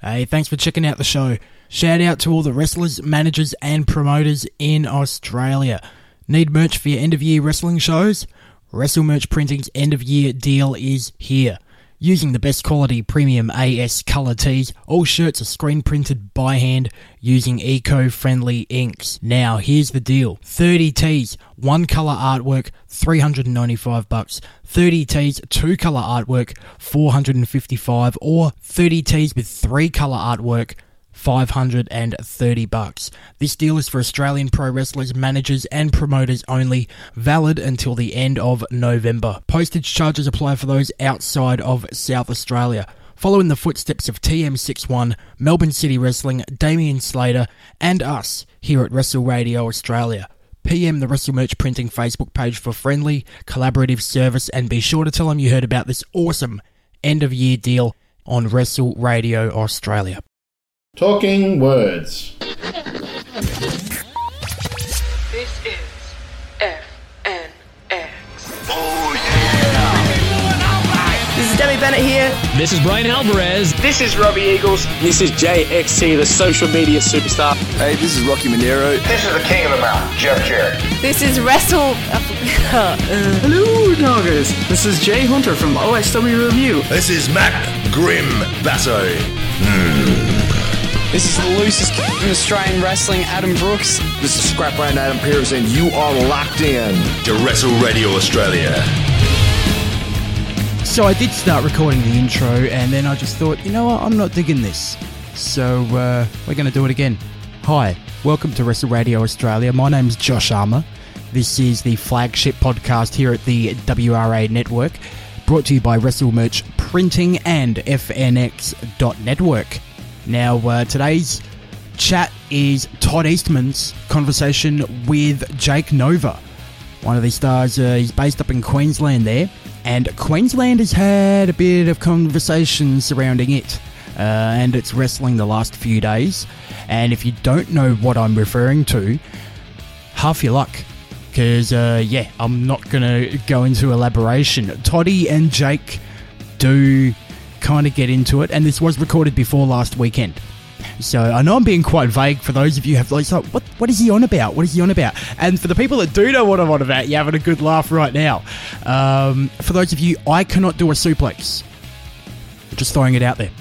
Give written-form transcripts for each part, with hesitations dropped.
Hey, thanks for checking out the show. Shout out to all the wrestlers, managers and promoters in Australia. Need merch for your end of year wrestling shows? Wrestle Merch Printing's end of year deal is here. Using the best quality premium AS colour tees, all shirts are screen printed by hand using eco-friendly inks. Now, here's the deal. 30 tees, one colour artwork, $395. 30 tees, two colour artwork, $455. Or 30 tees with three colour artwork, $530. This deal is for Australian pro wrestlers, managers and promoters only, valid until the end of November. Postage charges apply for those outside of South Australia. Follow in the footsteps of TM61, Melbourne City Wrestling, Damian Slater and us here at Wrestle Radio Australia. PM the Wrestle Merch Printing Facebook page for friendly, collaborative service, and be sure to tell them you heard about this awesome end of year deal on Wrestle Radio Australia. Talking Words. This is FNX. Oh yeah! This is Demi Bennett here. This is Brian Alvarez. This is Robbie Eagles. This is JXT, the social media superstar. Hey, this is Rocky Monero. This is the King of the Mountain, Jeff Jarrett. This is Wrestle... Hello, doggers. This is Jay Hunter from OSW Review. This is Matt Grim Basso. This is the loosest kid in Australian wrestling, Adam Brooks. This is Scrapland Adam Pearce, and you are locked in to Wrestle Radio Australia. So I did start recording the intro, and then I just thought, you know what, I'm not digging this. So we're going to do it again. Hi, welcome to Wrestle Radio Australia. My name's Josh Armour. This is the flagship podcast here at the WRA Network, brought to you by Wrestle Merch Printing and FNX.network. Now, today's chat is Todd Eastman's conversation with Jake Nova. One of these stars, he's based up in Queensland there, and Queensland has had a bit of conversation surrounding it, and its wrestling the last few days. And if you don't know what I'm referring to, half your luck, because, I'm not going to go into elaboration. Toddy and Jake do kind of get into it, and this was recorded before last weekend, so I know I'm being quite vague for those of you who have like, what is he on about, and for the people that do know what I'm on about, you're having a good laugh right now. For those of you, I cannot do a suplex, just throwing it out there.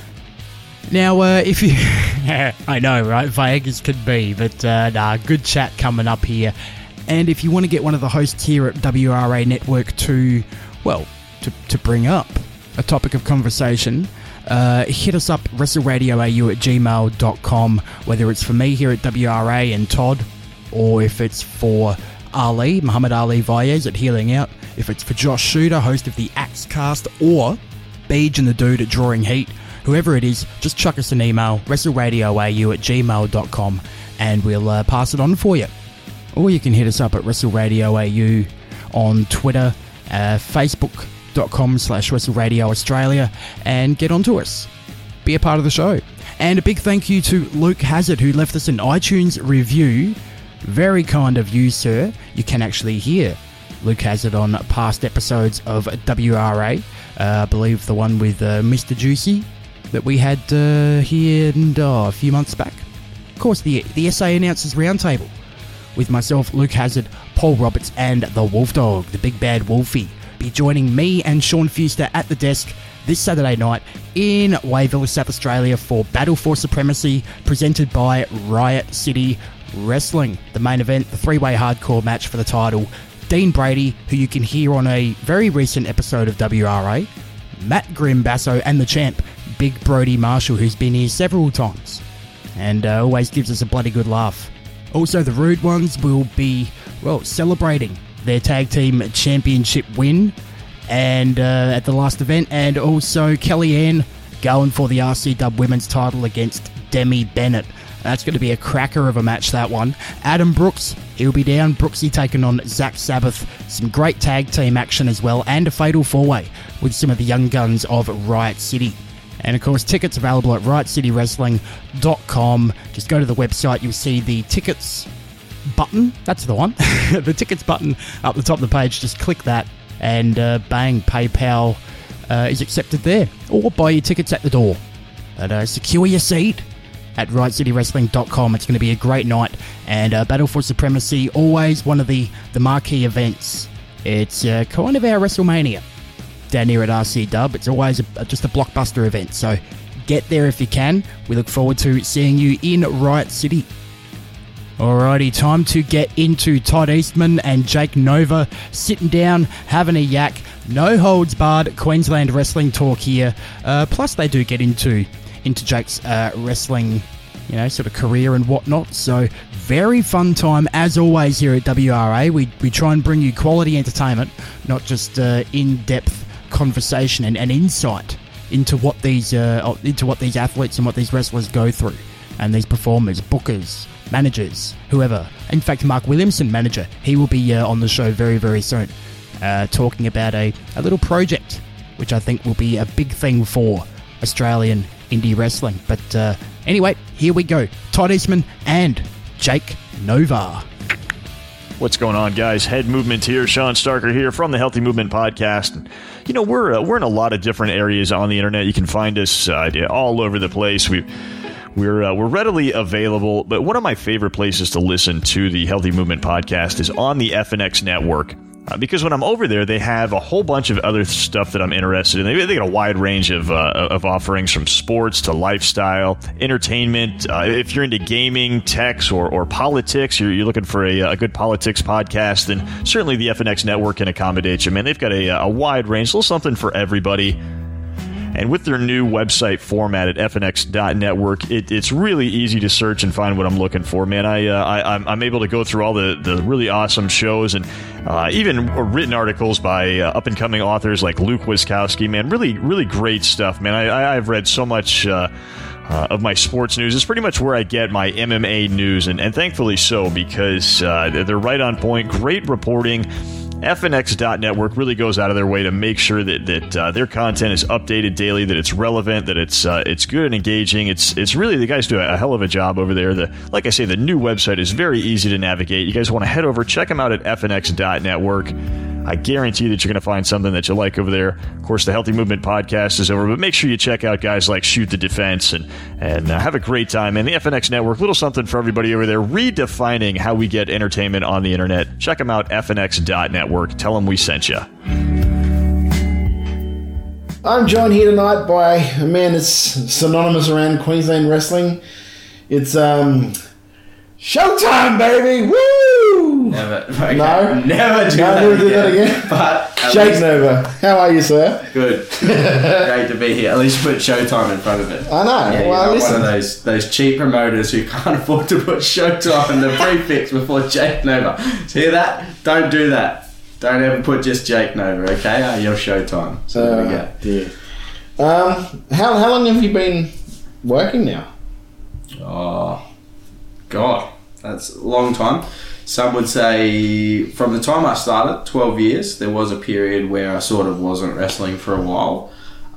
Now, if you I know, right, vague as could be, but good chat coming up here. And if you want to get one of the hosts here at WRA Network to bring up a topic of conversation, hit us up, WrestleRadioAU@gmail.com, whether it's for me here at WRA and Todd, or if it's for Ali, Muhammad Ali Vaez at Healing Out, if it's for Josh Shooter, host of the Axecast, or Beej and the Dude at Drawing Heat, whoever it is, just chuck us an email, WrestleRadioAU@gmail.com, and we'll pass it on for you. Or you can hit us up at WrestleRadioAU on Twitter, Facebook.com/Wrestle Radio Australia, and get onto us. Be a part of the show. And a big thank you to Luke Hazard, who left us an iTunes review. Very kind of you, sir. You can actually hear Luke Hazard on past episodes of WRA. I believe the one with Mr. Juicy that we had here a few months back. Of course, the SA Announcers Roundtable with myself, Luke Hazard, Paul Roberts, and the Wolf Dog, the big bad Wolfie. Be joining me and Sean Fuster at the desk this Saturday night in Wayville, South Australia for Battle for Supremacy, presented by Riot City Wrestling. The main event, the three-way hardcore match for the title, Dean Brady, who you can hear on a very recent episode of WRA, Matt Grim Basso, and the champ, Big Brody Marshall, who's been here several times and always gives us a bloody good laugh. Also, the Rude Ones will be, celebrating their tag team championship win and at the last event, and also Kellyanne going for the RC Dub women's title against Demi Bennett. That's going to be a cracker of a match, that one. Adam Brooks, he'll be down. Brooksy taking on Zach Sabbath. Some great tag team action as well, and a fatal four-way with some of the young guns of Riot City. And of course, tickets available at riotcitywrestling.com. Just go to the website, you'll see the tickets button. That's the one. The tickets button up the top of the page. Just click that and bang, PayPal is accepted there. Or buy your tickets at the door. But secure your seat at rightcitywrestling.com. It's going to be a great night. And Battle for Supremacy, always one of the marquee events. It's kind of our WrestleMania down here at RC Dub. It's always just a blockbuster event. So get there if you can. We look forward to seeing you in Riot City. Alrighty, time to get into Todd Eastman and Jake Nova sitting down, having a yak. No holds barred Queensland wrestling talk here. Plus, they do get into Jake's wrestling, sort of career and whatnot. So, very fun time as always here at WRA. We try and bring you quality entertainment, not just in-depth conversation and insight into what these athletes and what these wrestlers go through, and these performers, bookers, managers, whoever. In fact, Mark Williamson, manager, he will be on the show very, very soon, talking about a little project, which I think will be a big thing for Australian indie wrestling. But anyway, here we go. Todd Eastman and Jake Nova. What's going on, guys? Head Movement here. Sean Starker here from the Healthy Movement Podcast. And, we're in a lot of different areas on the internet. You can find us all over the place. We're readily available, but one of my favorite places to listen to the Healthy Movement Podcast is on the FNX Network. Because when I'm over there, they have a whole bunch of other stuff that I'm interested in. They got a wide range of offerings, from sports to lifestyle, entertainment. If you're into gaming, techs, or politics, you're looking for a good politics podcast, then certainly the FNX Network can accommodate you, man. They've got a wide range, a little something for everybody. And with their new website format at fnx.network, it's really easy to search and find what I'm looking for, man. I'm able to go through all the really awesome shows, and even written articles by up-and-coming authors like Luke Wiskowski, man. Really, really great stuff, man. I've read so much of my sports news. It's pretty much where I get my MMA news, and thankfully so, because they're right on point, great reporting. FNX.network really goes out of their way to make sure that their content is updated daily, that it's relevant, that it's good and engaging. It's really, the guys do a hell of a job over there. Like I say, the new website is very easy to navigate. You guys want to head over, check them out at FNX.network. I guarantee that you're going to find something that you like over there. Of course, the Healthy Movement Podcast is over, but make sure you check out guys like Shoot the Defense and have a great time. And the FNX Network, little something for everybody over there, redefining how we get entertainment on the internet. Check them out, FNX.network. Tell them we sent you. I'm joined here tonight by a man that's synonymous around Queensland wrestling. It's Showtime, baby! Woo! Never. Okay. No? Never do that again. But Jake Nova, how are you, sir? Good. Great to be here. At least put Showtime in front of it. I know. Yeah, well, you're not one of those cheap promoters who can't afford to put Showtime in the prefix before Jake Nova. Hear that? Don't do that. Don't ever put just Jake Nova, okay? You're Showtime. So there we go. Yeah. How long have you been working now? Oh, God. That's a long time. Some would say from the time I started, 12 years, there was a period where I sort of wasn't wrestling for a while.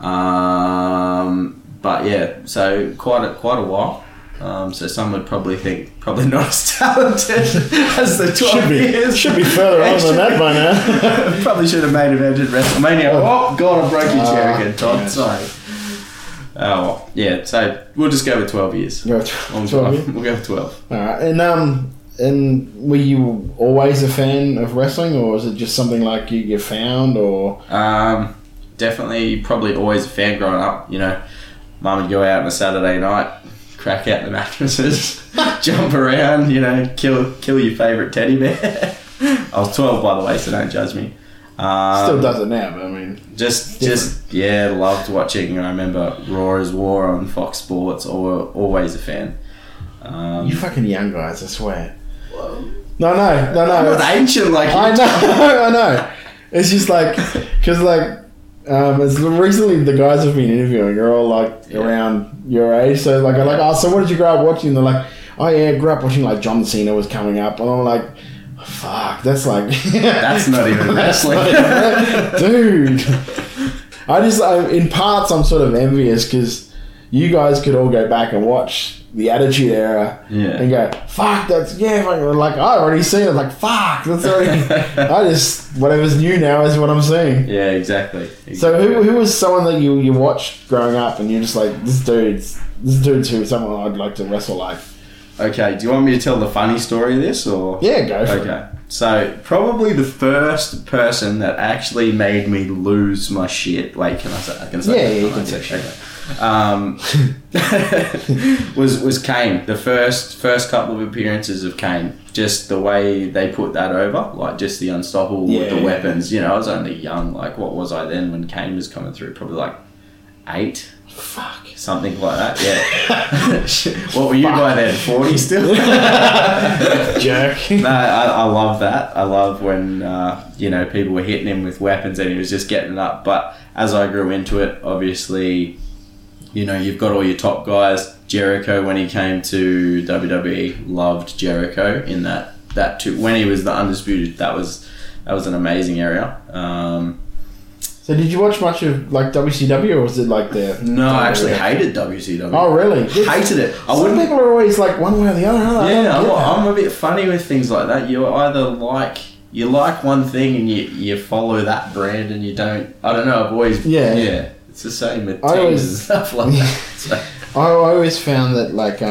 But yeah, so quite a while. So some would probably think probably not as talented as the 12 years. Should be further on than that by now. Probably should have main evented WrestleMania. Oh God, I broke your chair again, Todd. Sorry. Oh well, yeah. So we'll just go with 12 years. We'll go with 12. All right, and were you always a fan of wrestling, or was it just something like you found, or? Definitely, probably always a fan growing up. Mum would go out on a Saturday night, crack out the mattresses, jump around, kill your favourite teddy bear. I was 12, by the way, so don't judge me. Still does it now, but I mean... Just loved watching. I remember Raw is War on Fox Sports, always a fan. You fucking young guys, I swear. Whoa. No. I'm not ancient like you. I know. It's just like... Because it's recently the guys have been interviewing are all around your age, so so what did you grow up watching? And they're like, oh yeah, I grew up watching John Cena was coming up, and I'm like, fuck, that's that's not even wrestling. Dude, in parts I'm sort of envious because you guys could all go back and watch the Attitude Era, and go, fuck, that's like I already seen it. Like fuck, that's already. I just whatever's new now is what I'm seeing. Yeah, exactly. So who was someone that you watched growing up, and you're just like, this dude's who someone I'd like to wrestle like. Okay, do you want me to tell the funny story of this, or? Yeah, go for it. Okay, so probably the first person that actually made me lose my shit. Wait, can I say? I can say. Yeah, you can say shit. Was Kane. The first couple of appearances of Kane. Just the way they put that over, like just the unstoppable with the weapons. You know, I was only young. Like, what was I then when Kane was coming through? Probably like 8. Fuck. Something like that, yeah. What were you by then? 40 still? Jerk. No, I love that. I love when, people were hitting him with weapons and he was just getting it up. But as I grew into it, obviously, you've got all your top guys. Jericho, when he came to WWE, loved Jericho in that too. When he was the Undisputed, that was an amazing area. So did you watch much of like WCW, or was it like the? No, I actually hated WCW. Oh, really? Hated it. Some people are always like one way or the other. I'm a bit funny with things like that. You either you like one thing and you follow that brand, and you don't. I don't know. I've always it's the same with teams and stuff like that. So. I always found that like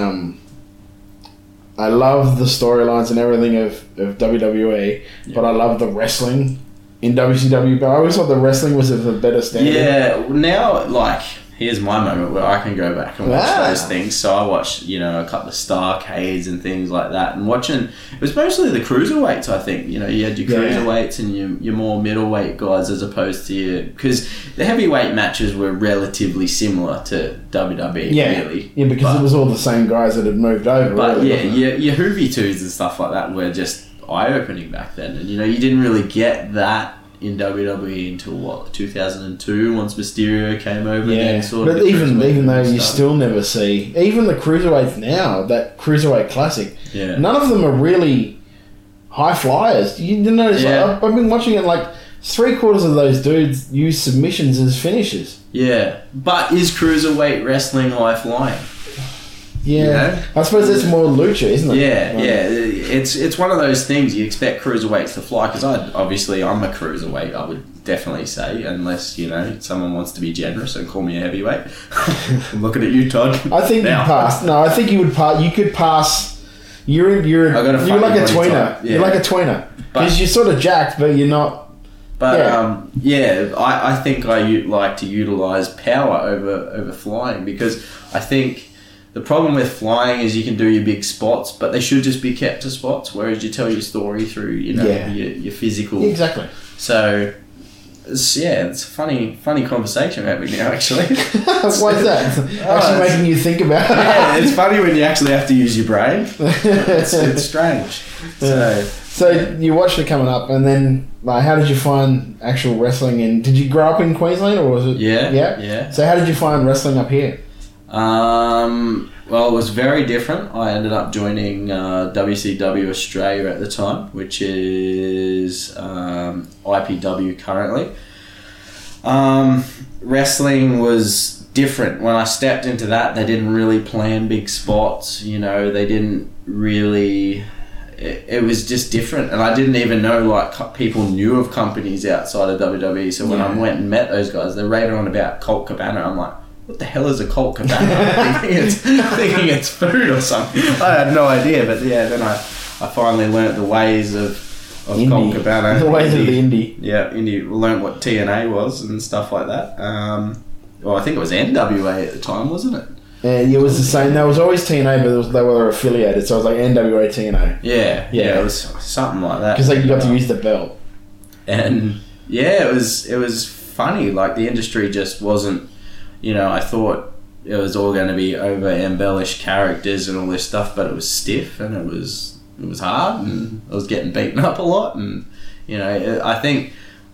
I love the storylines and everything of WWE, but I love the wrestling in WCW, but I always thought the wrestling was of a better standard. Yeah, now, like, here's my moment where I can go back and watch those things. So I watched, a couple of Starcades and things like that, and watching, it was mostly the cruiserweights, I think. You had your cruiserweights and your more middleweight guys, as opposed to because the heavyweight matches were relatively similar to WWE, really. Yeah, because it was all the same guys that had moved over. But really, your Hoovy 2s and stuff like that were just eye-opening back then, and you didn't really get that in WWE until 2002, once Mysterio came over. Yeah, but even though you still never see even the cruiserweights now, that Cruiserweight Classic. Yeah, none of them are really high flyers. You didn't notice? Yeah. I've been watching it. Like 3/4 of those dudes use submissions as finishes. Yeah, but is cruiserweight wrestling high flying? Yeah, I suppose it's more lucha, isn't it? Yeah, it's one of those things you expect cruiserweights to fly, because I'm a cruiserweight, I would definitely say, unless someone wants to be generous and call me a heavyweight. I'm looking at you, Todd. I think you passed. No, I think you would pass. You could pass. You're like a tweener. Yeah. You're like a tweener because you're sort of jacked, but you're not. But I think I like to utilize power over flying, because I think the problem with flying is you can do your big spots, but they should just be kept to spots, whereas you tell your story through, your physical. Exactly. So, it's a funny conversation we're having now, actually. Why is that? It's making you think about it. Yeah, it's funny when you actually have to use your brain. It's strange. So you watched it coming up, and then how did you find actual wrestling? And did you grow up in Queensland, or was it? Yeah. So how did you find wrestling up here? Well, it was very different. I ended up joining WCW Australia at the time, which is IPW currently. Wrestling was different. When I stepped into that, they didn't really plan big spots. They didn't really... It was just different, and I didn't even know people knew of companies outside of WWE. So when I went and met those guys, they raved on about Colt Cabana. I'm like, what the hell is a Colt Cabana? thinking it's food or something. I had no idea, but then I finally learnt the ways of Colt Cabana. The ways of the indie. Yeah, indie. Learnt what TNA was and stuff like that. I think it was NWA at the time, wasn't it? And it was the same. There was always TNA, but they were affiliated, so it was like NWA TNA. Yeah, it was something like that. Because you got to use the belt. And it was funny. Like, the industry just wasn't. I thought it was all going to be over embellished characters and all this stuff, but it was stiff and it was hard, and I was getting beaten up a lot. And I think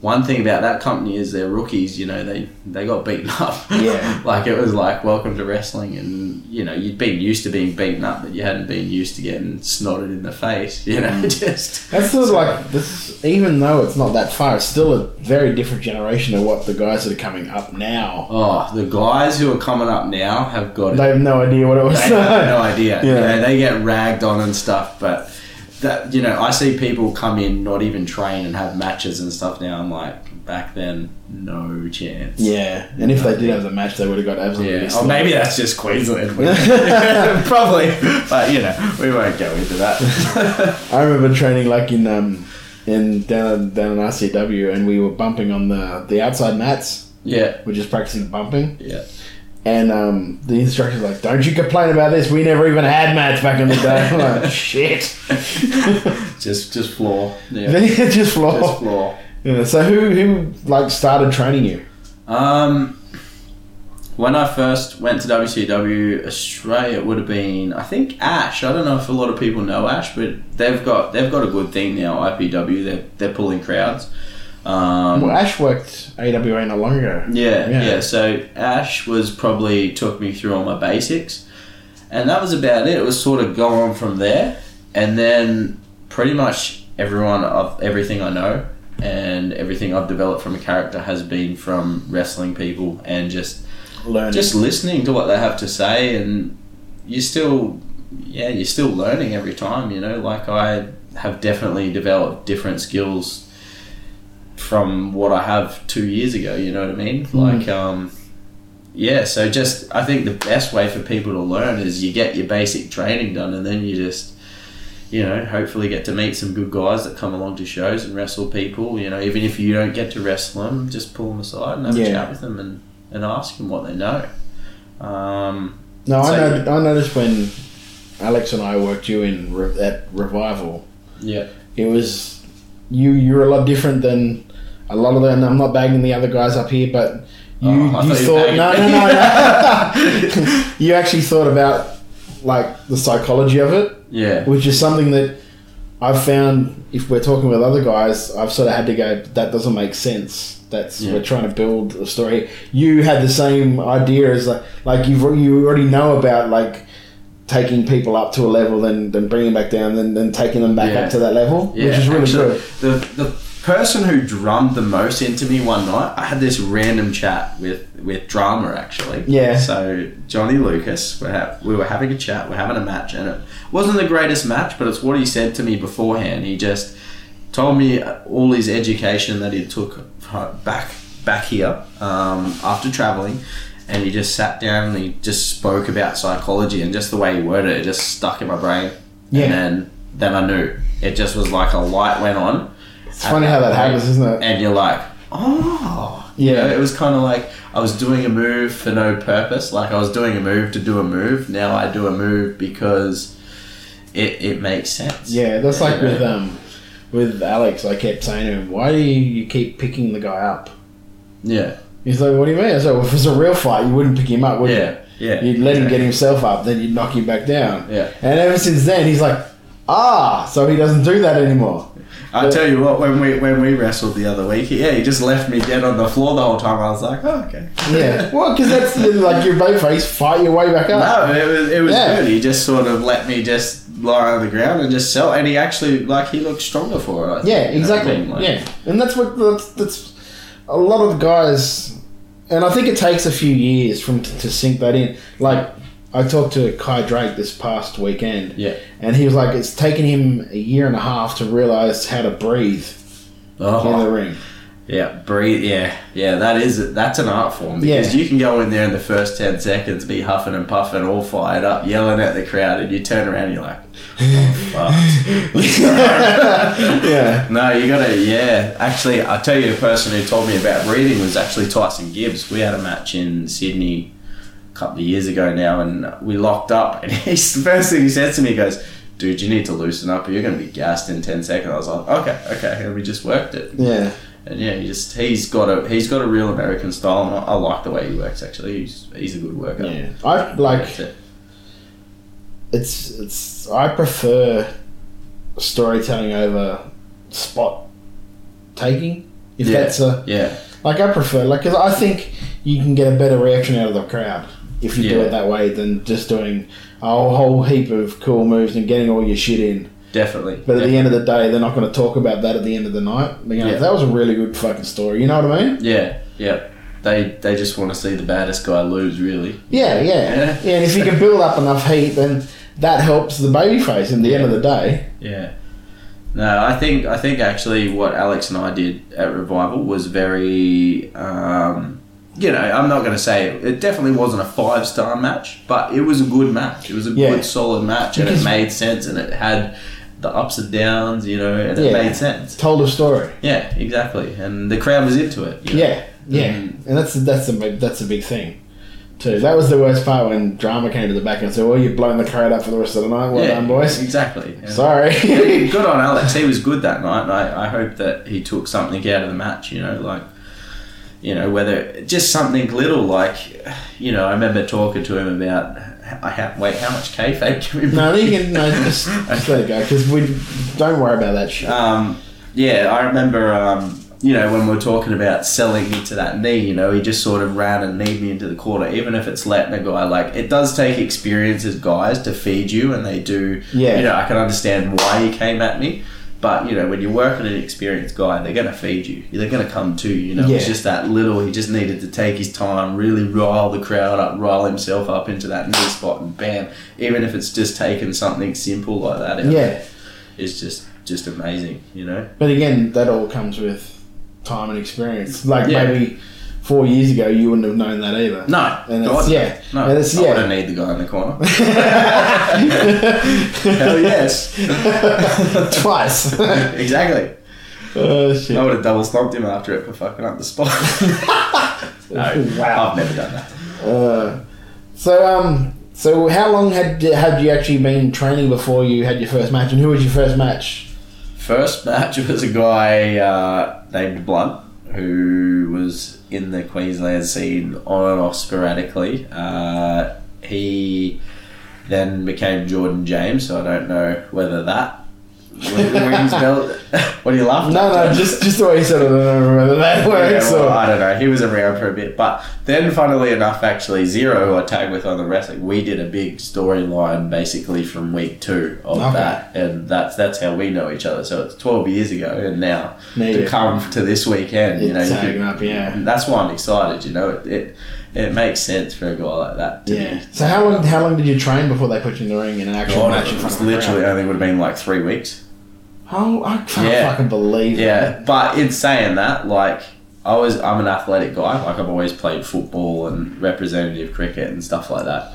one thing about that company is their rookies, you know, they got beaten up. Yeah. Like, it was like, welcome to wrestling, and, you know, you'd been used to being beaten up, but you hadn't been used to getting snotted in the face, you know, just... That's sort of like, this, even though it's not that far, it's still a very different generation of what the guys that are coming up now. Oh, the guys who are coming up now have got it. They have no idea what it was. They have no idea. Yeah. You know, they get ragged on and stuff, but... That, you know, I see people come in, not even train, and have matches and stuff now. I'm like, back then, no chance. Yeah, and if they did have the match, they would have got absolutely... Yeah, or maybe that's just Queensland. Probably. But, you know, we won't go into that. I remember training like in down in RCW, and we were bumping on the outside mats. Yeah. We're just practicing bumping. Yeah. And the instructor's like, don't you complain about this. We never even had mats back in the day. I'm like, shit. just floor. Yeah. Just floor. Just floor. Yeah, so who like started training you? When I first went to WCW Australia, it would have been, I think, Ash. I don't know if a lot of people know Ash, but they've got a good thing now. IPW, they're pulling crowds. Well, Ash worked AWA not long ago. Yeah. So Ash took me through all my basics, and that was about it. It was sort of going from there, and then pretty much everything I know and everything I've developed from a character has been from wrestling people and just listening to what they have to say, and you're still learning every time. You know, like I have definitely developed different skills from what I have 2 years ago, you know what I mean? Like, so just, I think the best way for people to learn is you get your basic training done, and then you just, you know, hopefully get to meet some good guys that come along to shows and wrestle people, you know, even if you don't get to wrestle them, just pull them aside and have a chat with them and ask them what they know. I noticed when Alex and I worked you at Revival, it was, you're a lot different than a lot of them. I'm not bagging the other guys up here, but you thought no. You actually thought about like the psychology of it, which is something that I've found. If we're talking with other guys, I've sort of had to go, that doesn't make sense. We're trying to build a story. You had the same idea as like you already know about like taking people up to a level, then bringing them back down, then taking them back up to that level, which is really good. The person who drummed the most into me one night, I had this random chat with Drama, actually. Yeah. So Johnny Lucas, we were having a chat, we're having a match, and it wasn't the greatest match, but it's what he said to me beforehand. He just told me all his education that he took back here after traveling. And he just sat down and he just spoke about psychology, and just the way he worded it just stuck in my brain. Yeah. And then I knew. It just was like a light went on. It's funny how that happens, isn't it? And you're like, oh. Yeah. You know, it was kind of like I was doing a move for no purpose. Like I was doing a move to do a move. Now I do a move because it makes sense. Yeah, that's like with Alex. I kept saying to him, why do you keep picking the guy up? Yeah. He's like, what do you mean? I said, well, if it was a real fight, you wouldn't pick him up, would you? Yeah. You'd let him get himself up, then you'd knock him back down. Yeah. And ever since then, he's like, so he doesn't do that anymore. I tell you what, when we wrestled the other week, he just left me dead on the floor the whole time. I was like, oh, okay. Yeah. Well, because that's like your both face, fight your way back up. No, it was good. He just sort of let me just lie on the ground and just sell. And he actually, he looked stronger for it, I think. Yeah, exactly. Yeah. And that's a lot of the guys, and I think it takes a few years to sink that in. Like, I talked to Kai Drake this past weekend, and he was like, it's taken him a year and a half to realise how to breathe in the ring. Yeah, breathe. Yeah. That's an art form, because you can go in there in the first 10 seconds, be huffing and puffing, all fired up, yelling at the crowd, and you turn around and you're like, oh, fuck. Yeah. No, you gotta. Yeah. Actually, I'll tell you, the person who told me about breathing was actually Tyson Gibbs. We had a match in Sydney a couple of years ago now, and we locked up, and the first thing he said to me, he goes, dude, you need to loosen up or you're going to be gassed in 10 seconds. I was like, okay, and we just worked it. Yeah. And yeah, he's got a real American style, and I like the way he works, actually. He's a good worker. Yeah. I prefer storytelling over spot taking. If that's like I prefer, like, because I think you can get a better reaction out of the crowd if you do it that way than just doing a whole heap of cool moves and getting all your shit in. Definitely. But at the end of the day, they're not going to talk about that at the end of the night. They're going, that was a really good fucking story. You know what I mean? Yeah, yeah. They just want to see the baddest guy lose, really. Yeah. And if you can build up enough heat, then that helps the babyface in the end of the day. Yeah. No, I think actually what Alex and I did at Revival was very, I'm not going to say it definitely wasn't a 5-star match, but it was a good match. It was a good, solid match, and it made sense, and it had the ups and downs, and it made sense. Told a story. Yeah, exactly, and the crowd was into it. And that's a big thing too. That was the worst part when drama came to the back and said, "Well, you've blown the crowd up for the rest of the night. Well done, boys." Exactly. And sorry. Good on Alex. He was good that night, and I hope that he took something out of the match. Whether just something little like, I remember talking to him about how much kayfabe can we bring? Just let it go, because we don't worry about that shit. I remember, when we were talking about selling into that knee, he just sort of ran and kneed me into the corner, even if it's letting a guy, like, it does take experience as guys to feed you, and they do, I can understand why he came at me. But, when you're working an experienced guy, they're going to feed you. They're going to come to you. It's just that little. He just needed to take his time, really rile the crowd up, rile himself up into that knee spot, and bam. Even if it's just taking something simple like that out, it's just amazing, But again, that all comes with time and experience. Like maybe 4 years ago, you wouldn't have known that either. No. And no. I wouldn't need the guy in the corner. Hell yes. Twice. Exactly. Oh, shit. I would have double stomped him after it for fucking up the spot. No, wow. I've never done that. So how long had you actually been training before you had your first match, and who was your first match? First match was a guy named Blunt, who was in the Queensland scene on and off sporadically. He then became Jordan James, so I don't know whether that rings bell. What are you laughing at? No, just the way you said it. I don't know whether that works. I don't know. He was around for a bit, but then, funnily enough, actually Zero, who I tagged with on the wrestling, we did a big storyline basically from week 2 of that, and that's how we know each other. So it's 12 years ago, and now to come to this weekend, that's why I'm excited. It makes sense for a guy like that. So how long did you train before they put you in the ring in an actual match? It was literally, I think it would have been like 3 weeks. Oh, I can't fucking believe that. But in saying that, like, I'm an athletic guy. Like, I've always played football and representative cricket and stuff like that.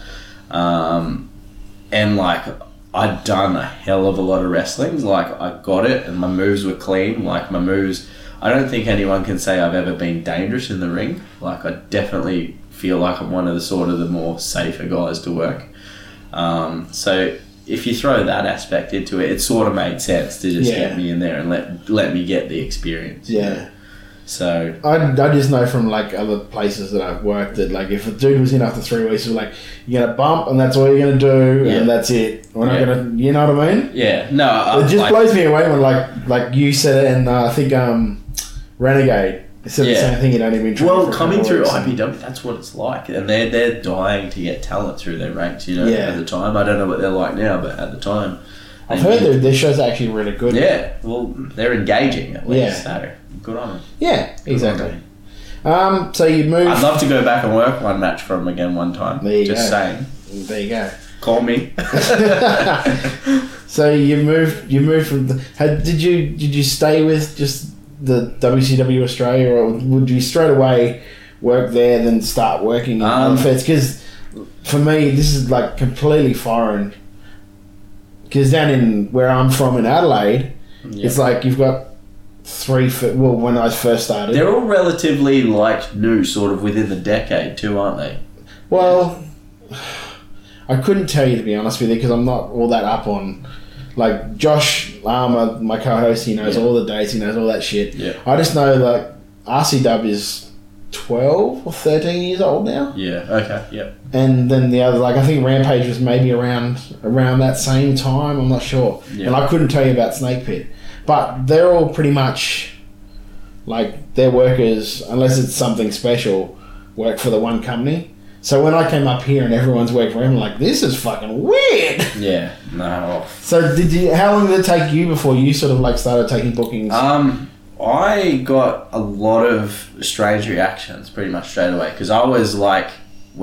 And like, I'd done a hell of a lot of wrestling. Like, I got it, and my moves were clean. Like, my moves, I don't think anyone can say I've ever been dangerous in the ring. Like, I definitely feel like I'm one of the more safer guys to work. So if you throw that aspect into it, it sort of made sense to just get me in there and let me get the experience. So I just know from like other places that I've worked that, like, if a dude was in after 3 weeks, it was like, you're gonna bump and that's all you're gonna do and that's it. We're not gonna, you know what I mean? No, it just blows me away when like you said it, and I think Renegade said the same thing. You'd only been training for coming through IPW, that's what it's like, and they're dying to get talent through their ranks. At the time, I don't know what they're like now, but at the time, I've heard their shows are actually really good. Yeah, well, they're engaging at least. So good on them. Yeah, exactly. So you moved. I'd love to go back and work one match for them again one time. There you go. Saying. There you go. Call me. So you moved from. Did you stay with just the WCW Australia, or would you straight away work there, then start working in other feds? Because for me, this is like completely foreign. Because down in where I'm from in Adelaide, it's like you've got 3. Well, when I first started, they're all relatively like new, sort of within the decade too, aren't they? Well, I couldn't tell you, to be honest with you, because I'm not all that up on. Like Josh Armour, my co-host, he knows all the dates, he knows all that shit. I just know like RCW is 12 or 13 years old now. And then the other, like, I think Rampage was maybe around that same time. I'm not sure. And I couldn't tell you about Snake Pit, but they're all pretty much like their workers, unless it's something special, work for the one company. So when I came up here and everyone's working for him, I'm like, this is fucking weird. Yeah, no. So how long did it take you before you sort of like started taking bookings? I got a lot of strange reactions pretty much straight away, because I was like,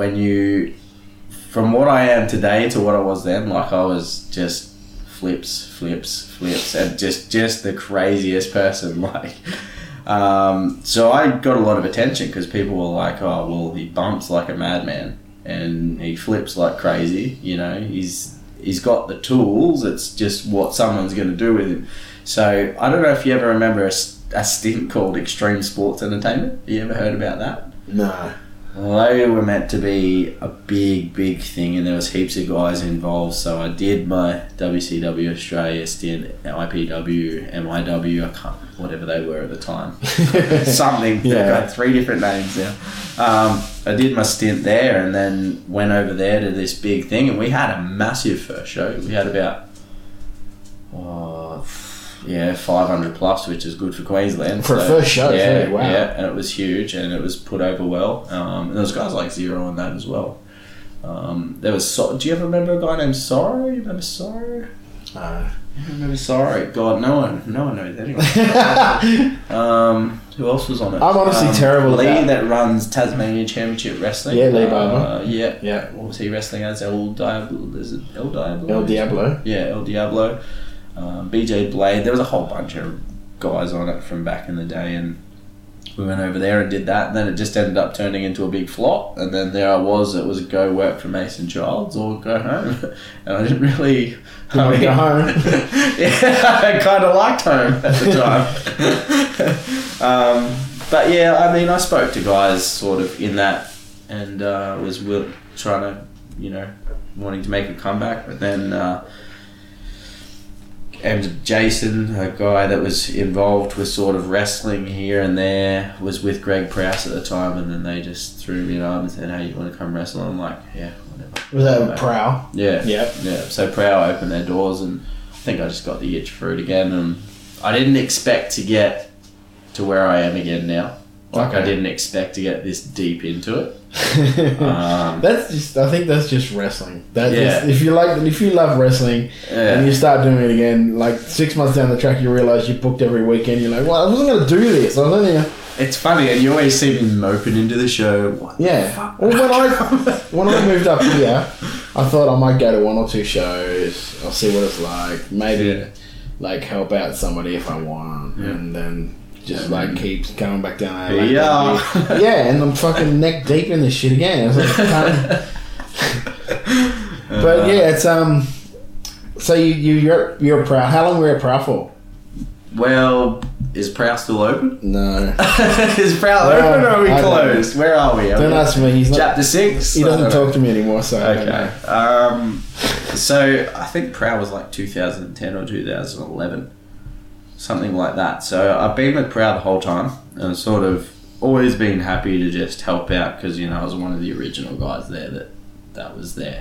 from what I am today to what I was then, like I was just flips, and just the craziest person, like. So I got a lot of attention because people were like, oh, well, he bumps like a madman and he flips like crazy, you know, he's got the tools, it's just what someone's going to do with him. So I don't know if you ever remember a stint called Extreme Sports Entertainment. You ever heard about that? No. Well, they were meant to be a big thing, and there was heaps of guys involved. So I did my WCW Australia stint, IPW, MIW, whatever they were at the time. Something. Yeah. They've got 3 different names now. I did my stint there, and then went over there to this big thing, and we had a massive first show. We had about 500 plus, which is good for Queensland. For a first show, yeah, wow. Yeah, and it was huge, and it was put over well. And there was guys like Zero on that as well. There was do you ever remember a guy named Sorrow? You remember Sorrow? I remember Sorrow. God, no one knows anyone. Who else was on it? I'm honestly terrible at Lee that runs Tasmania Championship Wrestling. Yeah, Lee Barber. Yeah. What was he wrestling as? El Diablo? Is it El Diablo? El Diablo. Yeah, El Diablo. BJ Blade. There was a whole bunch of guys on it from back in the day, and we went over there and did that, and then it just ended up turning into a big flop, and then there I was. It was go work for Mason Childs or go home, and I didn't really go home. Yeah, I kind of liked home at the time. But yeah, I mean, I spoke to guys sort of in that, and was trying to, wanting to make a comeback, but then and Jason, a guy that was involved with sort of wrestling here and there, was with Greg Prowse at the time, and then they just threw me an arm and said, hey, you want to come wrestle? I'm like, yeah, whatever. Was that Prow? Yeah. Yep. Yeah. So Prow opened their doors, and I think I just got the itch for it again, and I didn't expect to get to where I am again now. Like, I didn't expect to get this deep into it. I think that's just wrestling. If you love wrestling and you start doing it again, like 6 months down the track, you realise you booked every weekend. You're like, well, I wasn't going to do this. I was only. It's funny, and you always see me moping into the show. What the fuck? Well, when I moved up here, I thought I might go to 1 or 2 shows. I'll see what it's like. Maybe like help out somebody if I want, and then. Just keeps coming back down. And I'm fucking neck deep in this shit again. It's like, but yeah, it's So you're Proud. How long were you at Proud for? Well, is Proud still open? No. Is Proud open or are we closed? Where are we? Don't ask me. He's not, Chapter 6. He doesn't talk to me anymore. So okay. So I think Proud was like 2010 or 2011. Something like that. So I've been with Proud the whole time, and sort of always been happy to just help out because I was one of the original guys there that was there.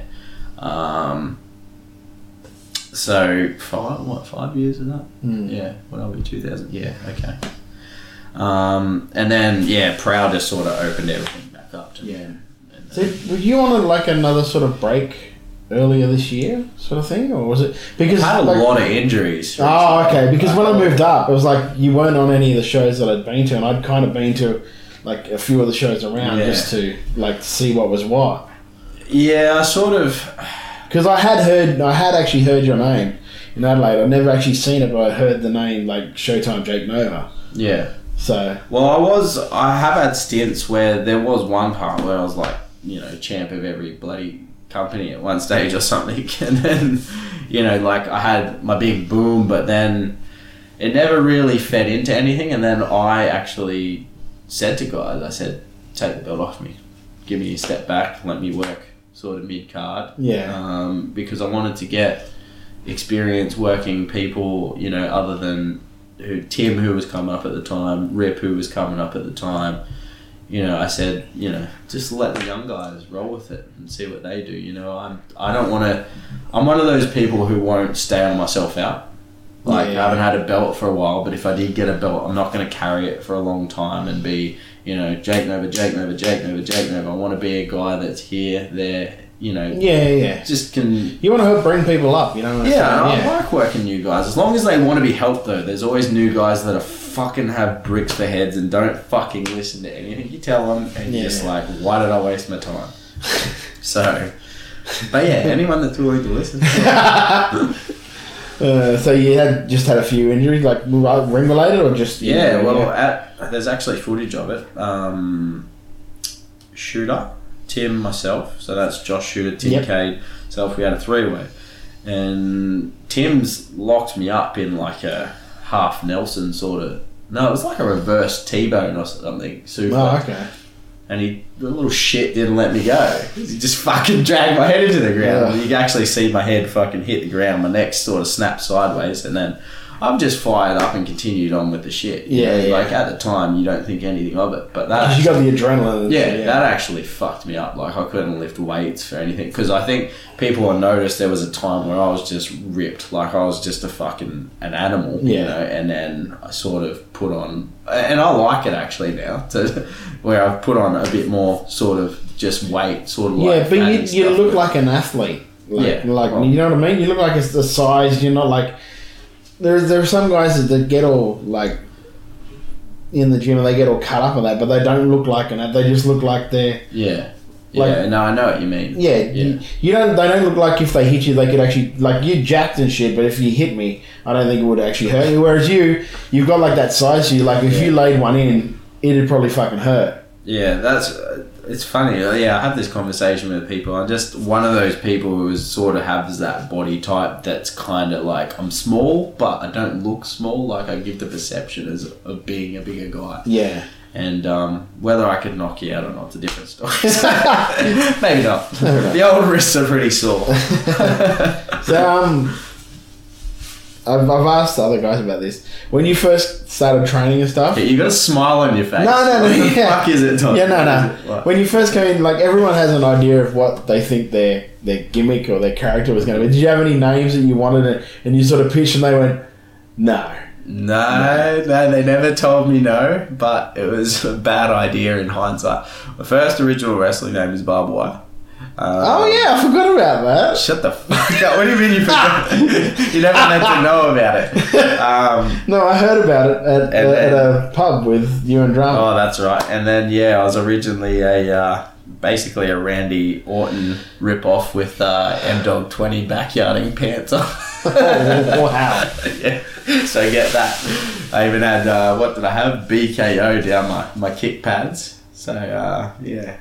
So 5 years of that? Yeah. What are we? 2000? Yeah. Okay. And then Proud just sort of opened everything back up to me. So were you on another sort of break earlier this year, sort of thing, or was it because I had a lot of injuries? Oh, okay. Because when I moved up, it was like you weren't on any of the shows that I'd been to, and I'd kind of been to like a few of the shows around just to see what was what. Yeah, I sort of. Because I had actually heard your name in Adelaide. I'd never actually seen it, but I heard the name like Showtime Jake Nova. Yeah. So. Well, I have had stints where there was one part where I was like, champ of every bloody company at one stage or something, and then I had my big boom, but then it never really fed into anything, and then I actually said to guys, I said, take the belt off me, give me a step back, let me work sort of mid-card, because I wanted to get experience working people other than Tim, who was coming up at the time, Rip, who was coming up at the time. I said, just let the young guys roll with it and see what they do. I don't want to. I'm one of those people who won't stay on myself out. Like, I haven't had a belt for a while, but if I did get a belt, I'm not going to carry it for a long time and be, you know, Jake Nova. I want to be a guy that's here, there, you know. Yeah. Just can... You want to help bring people up, you know what I'm saying? I like working new guys. As long as they want to be helped, though. There's always new guys that are fucking have bricks for heads and don't fucking listen to anything you tell them, and you're just like, why did I waste my time? So, but yeah, anyone that's willing to listen. So you just had a few injuries, like ring related, or just there's actually footage of it. Shooter, Tim, myself. So that's Josh Shooter, Tim Cade, self. We had a 3-way, and Tim's locked me up in like a half Nelson sort of. No, it was like a reverse T-bone or something. Super. Oh, okay. And the little shit didn't let me go. He just fucking dragged my head into the ground. You can actually see my head fucking hit the ground. My neck sort of snapped sideways, and then I've just fired up and continued on with the shit. Like at the time, you don't think anything of it, but that you got the adrenaline. That actually fucked me up. Like I couldn't lift weights for anything because I think people will notice there was a time where I was just ripped, like I was just an animal, you know. And then I sort of put on, and I like it actually now, where I've put on a bit more sort of just weight, sort of like. Yeah, but you look like an athlete. Like, you know what I mean. You look like it's the size. You're not like. There are some guys that get all like in the gym and they get all cut up on that, but they don't look like an. They just look like they're. No, I know what you mean. You don't. They don't look like if they hit you, they could actually like you jacked and shit. But if you hit me, I don't think it would actually hurt you. Whereas you've got like that size. So you like if you laid one in, it'd probably fucking hurt. Yeah, it's funny. Yeah, I have this conversation with people. I'm just one of those people who sort of has that body type that's kind of like, I'm small, but I don't look small. Like, I give the perception of being a bigger guy. Yeah. And whether I could knock you out or not, it's a different story. Maybe not. The old wrists are pretty sore. So, I've asked other guys about this. When you first started training and stuff... Yeah, you got a smile on your face. No. What the fuck is it, Tom? Yeah, no. When you first came in, like, everyone has an idea of what they think their gimmick or their character was going to be. Did you have any names that you wanted and you sort of pitched and they went, no? No, they never told me no, but it was a bad idea in hindsight. My first original wrestling name is Barbed Wire. I forgot about that. Shut the fuck up. What do you mean you forgot? You never meant to know about it. No, I heard about it at a pub with you and Drum. Oh, that's right. And then, I was originally basically a Randy Orton rip-off with M-Dog 20 backyarding pants on. Wow. Yeah. So get that. I even had, what did I have? BKO down my kick pads. So, yeah.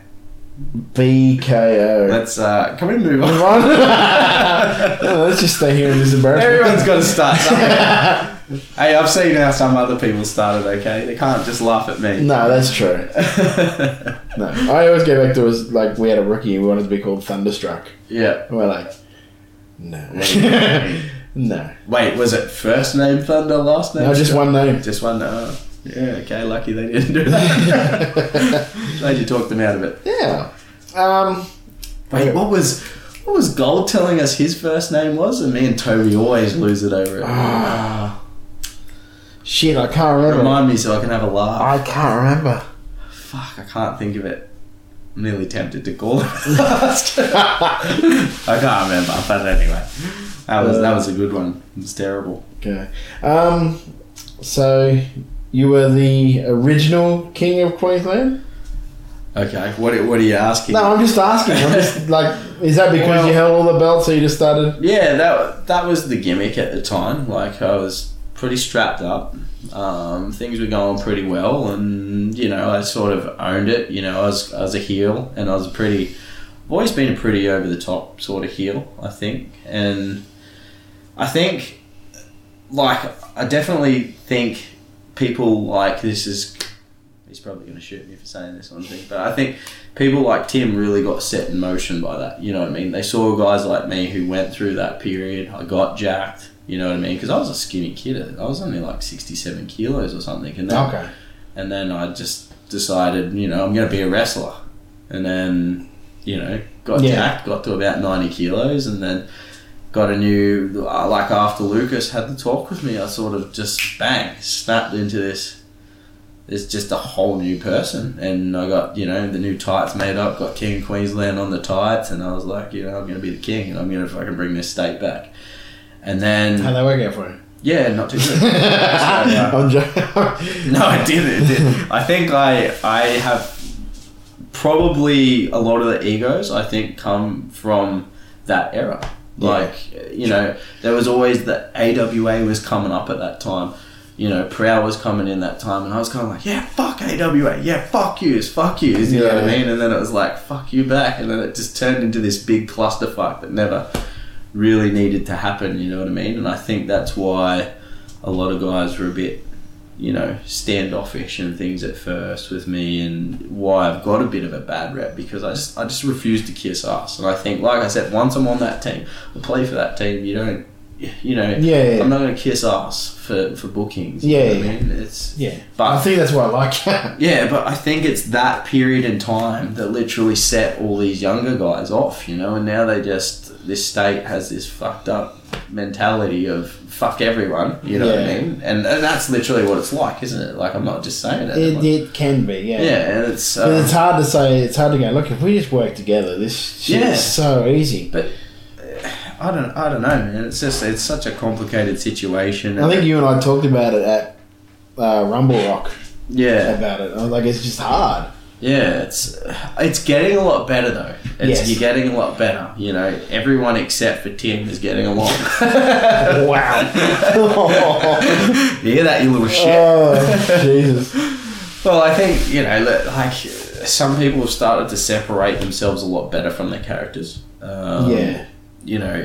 BKO. Let's can we move on? Let's just stay here in this embarrassment. Everyone's got to start something. Hey, I've seen how some other people started. Okay, they can't just laugh at me. No, that's true. No, I always go back to us like we had a rookie. We wanted to be called Thunderstruck. Yeah, and we're like, no, no. Wait, was it first name Thunder, last name? No, just one name. Just one. Yeah, okay, lucky they didn't do that. Glad you talked them out of it. Yeah. Wait, what was Gold telling us his first name was? And me and Toby always lose it over it. Shit, I can't remember. Remind me so I can have a laugh. I can't remember. Fuck, I can't think of it. I'm nearly tempted to call it last. I can't remember, but anyway. That was a good one. It was terrible. Okay. So... You were the original King of Queensland? Okay, what are you asking? No, I'm just asking. I'm just like, is that because you held all the belts so you just started? Yeah, that was the gimmick at the time. Like, I was pretty strapped up. Things were going pretty well, and, I sort of owned it. I was a heel, and I've always been a pretty over-the-top sort of heel, I think. And I think, I definitely think... people like he's probably going to shoot me for saying this one thing, but I think people like Tim really got set in motion by that. You know what I mean? They saw guys like me who went through that period. I got jacked. You know what I mean? Because I was a skinny kid. I was only like 67 kilos or something. And then I just decided, I'm going to be a wrestler. And then, got jacked, got to about 90 kilos, and then got a new, like after Lucas had the talk with me, I sort of just bang snapped into this. There's just a whole new person, and I got, you know, the new tights made up, got King of Queensland on the tights, and I was like, you know, I'm going to be the king, and I'm going to fucking bring this state back. And then... How'd that work out for you? Yeah, not too good. I'm joking. No, it did. I think I have probably a lot of the egos, I think, come from that era. Like, you know, there was always the AWA was coming up at that time. You know, Prowl was coming in that time, and I was kind of like, yeah, fuck AWA, yeah, fuck yous, you know what I mean? And then it was like, fuck you back, and then it just turned into this big clusterfuck that never really needed to happen, you know what I mean? And I think that's why a lot of guys were a bit, you know, standoffish and things at first with me, and why I've got a bit of a bad rep, because I just refuse to kiss ass. And I think, like I said, once I'm on that team, I play for that team, you know, I'm not going to kiss ass for bookings. You know what I mean? It's but I think that's why I like it. Yeah, but I think it's that period in time that literally set all these younger guys off, you know, and now this state has this fucked up mentality of fuck everyone, you know what I mean? And that's literally what it's like, isn't it? Like, I'm not just saying it. It can be, yeah. Yeah, and it's hard to say. It's hard to go, look, if we just work together, this shit is so easy. But I don't know, man. It's such a complicated situation. I think you and I talked about it at Rumble Rock. Yeah, about it. I was like, it's just hard. Yeah, it's getting a lot better though. You're getting a lot better. You know, everyone except for Tim is getting along. Wow. You hear that, you little shit? Oh, Jesus. Well, I think, you know, like some people have started to separate themselves a lot better from their characters. You know,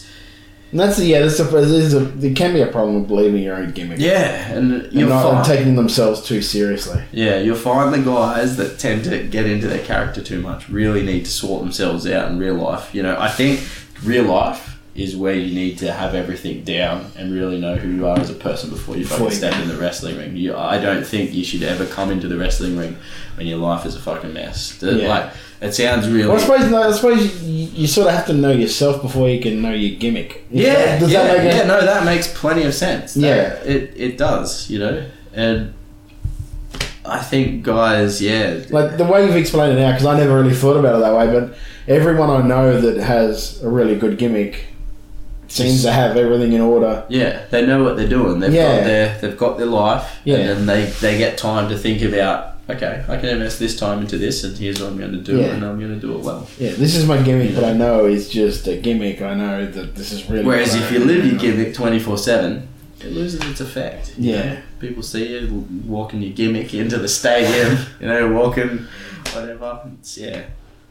there can be a problem with believing your own gimmick. Yeah, and not taking themselves too seriously. Yeah, you'll find the guys that tend to get into their character too much really need to sort themselves out in real life. You know, I think real life is where you need to have everything down and really know who you are as a person before you fucking step in the wrestling ring. I don't think you should ever come into the wrestling ring when your life is a fucking mess. Like, it sounds really... Well, I suppose you sort of have to know yourself before you can know your gimmick. That make sense? No, that makes plenty of sense. It does, you know? And I think guys, like the way you've explained it now, because I never really thought about it that way, but everyone I know that has a really good gimmick seems to have everything in order. Yeah, they know what they're doing. They've got their life, and then they get time to think about, okay, I can invest this time into this, and here's what I'm going to do, and I'm going to do it well. Yeah, this is my gimmick, but I know it's just a gimmick. I know that this is really... Whereas if you live your gimmick 24/7, it loses its effect. Yeah. You know? People see you walking your gimmick into the stadium, you know, walking, whatever. It's, yeah.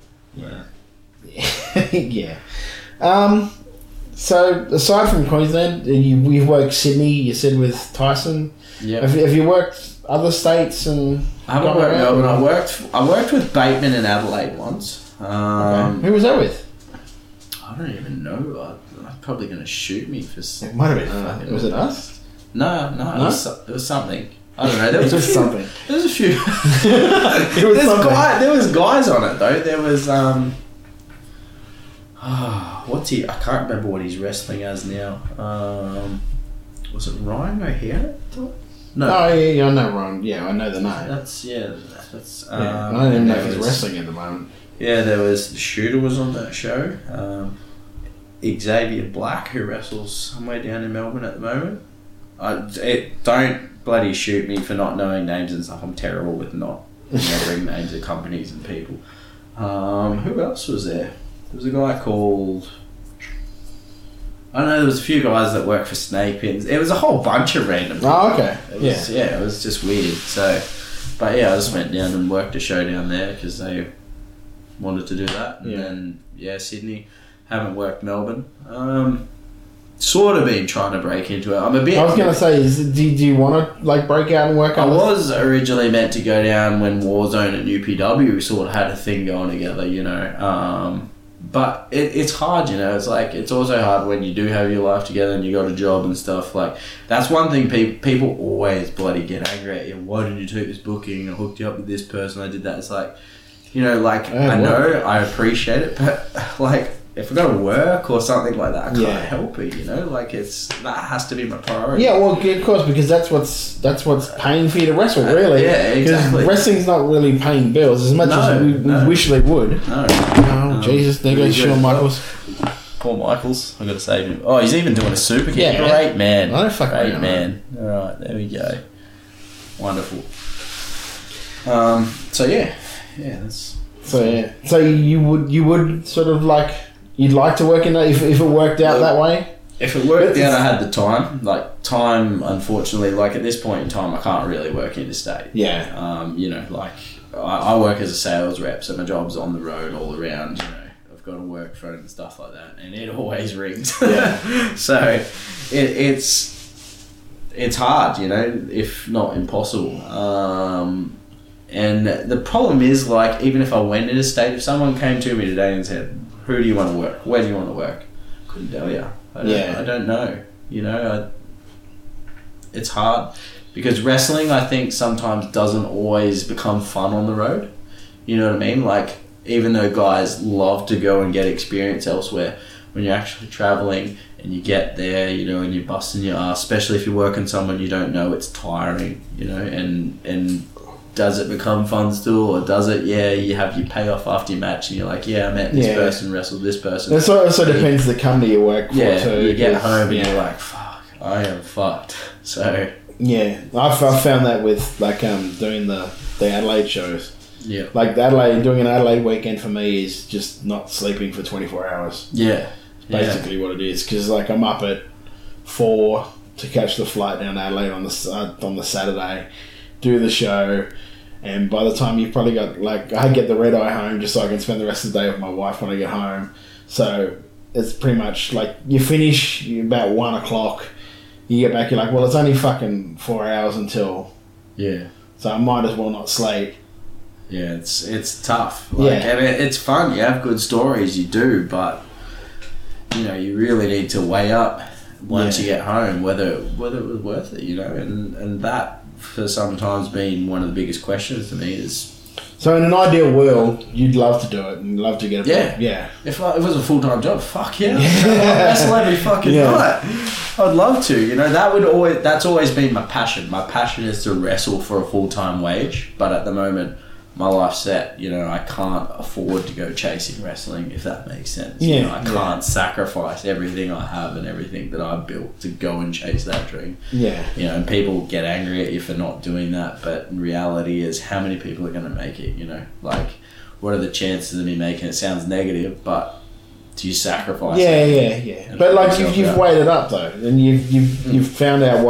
So, aside from Queensland, you've worked Sydney, you said, with Tyson. Yeah. Have you worked other states? And I haven't worked Melbourne. I worked with Bateman in Adelaide once. Okay. Who was that with? I don't even know. I'm probably going to shoot me for... It might have been. Was it us? No? It was something. I don't know. There was just something. There was a few. There was guys on it though. There was what's he? I can't remember what he's wrestling as now. Was it Ryan O'Hara? No. Oh yeah, I know Ryan. Yeah, I know the name. That's I don't even know if he's wrestling at the moment. Yeah, there was Shooter was on that show. Xavier Black, who wrestles somewhere down in Melbourne at the moment. Don't bloody shoot me for not knowing names and stuff. I'm terrible with not remembering names of companies and people. Who else was there? There was a guy called... I don't know, there was a few guys that worked for Snake Pins. It was a whole bunch of random people. Oh, okay. It was just weird. So, but yeah, I just went down and worked a show down there because they wanted to do that. And then, Sydney. Haven't worked Melbourne. Sort of been trying to break into it. I was going to say, do you want to like break out and work out? I was originally meant to go down when Warzone and UPW sort of had a thing going together, you know. But it's hard, you know. It's like, it's also hard when you do have your life together and you got a job and stuff. Like, that's one thing people always bloody get angry at you. Why didn't you take this booking? I hooked you up with this person. I did that. It's like, you know, like, I know, I appreciate it, but like, if I go to work or something like that, I can't help it, you know? Like, that has to be my priority. Yeah, well, of course, because that's what's paying for you to wrestle, really. Yeah, exactly. Because wrestling's not really paying bills as much as we wish they would. No. Jesus, there goes Shawn Michaels. Poor Michaels, I've got to save him. Oh, he's even doing a super kick. Yeah, Great man. I don't fucking Great know. man. Alright, there we go. Wonderful. So that's... So you would sort of like, you'd like to work in that if it worked out that way? If it worked out, I had the time. Like, time, unfortunately, like at this point in time, I can't really work interstate. Yeah. You know, like, I work as a sales rep, so my job's on the road all around, you know. I've got a work phone and stuff like that, and it always rings. Yeah. So, it's hard, you know, if not impossible. And the problem is, like, even if I went interstate, if someone came to me today and said, who do you want to work? Where do you want to work? I couldn't tell you. I don't know. You know, it's hard. Because wrestling, I think, sometimes doesn't always become fun on the road. You know what I mean? Like, even though guys love to go and get experience elsewhere, when you're actually traveling and you get there, you know, and you're busting your ass, especially if you're working someone you don't know, it's tiring, you know, and does it become fun still, or does it, you have your payoff after your match and you're like, I met this person, wrestled this person. It also depends the company you work for too. You get home and you're like, fuck, I am fucked. So... Yeah, I've found that with, like, doing the Adelaide shows. Yeah. Like, doing an Adelaide weekend for me is just not sleeping for 24 hours. Yeah. Basically what it is. Because, like, I'm up at 4 to catch the flight down to Adelaide on the Saturday, do the show, and by the time you've probably got, like, I get the red eye home just so I can spend the rest of the day with my wife when I get home. So it's pretty much, like, you finish about 1 o'clock, you get back, you're like, well, it's only fucking 4 hours until... Yeah. So I might as well not sleep. Yeah, it's tough. Like, and it's fun. You have good stories, you do, but you know, you really need to weigh up once you get home whether it was worth it, you know, and that for sometimes been one of the biggest questions to me is. So in an ideal world, you'd love to do it and love to get it. Yeah. If it was a full-time job, fuck yeah. I'd wrestle every fucking night. I'd love to. You know, that's always been my passion. My passion is to wrestle for a full-time wage, but at the moment, my life's set. You know, I can't afford to go chasing wrestling, if that makes sense. Yeah. You know, I can't sacrifice everything I have and everything that I've built to go and chase that dream. Yeah. You know, and people get angry at you for not doing that, but in reality is how many people are going to make it, you know? Like, what are the chances of me making it? Sounds negative, but do you sacrifice it? Yeah. But, like, you've weighed it up, though, and you've found out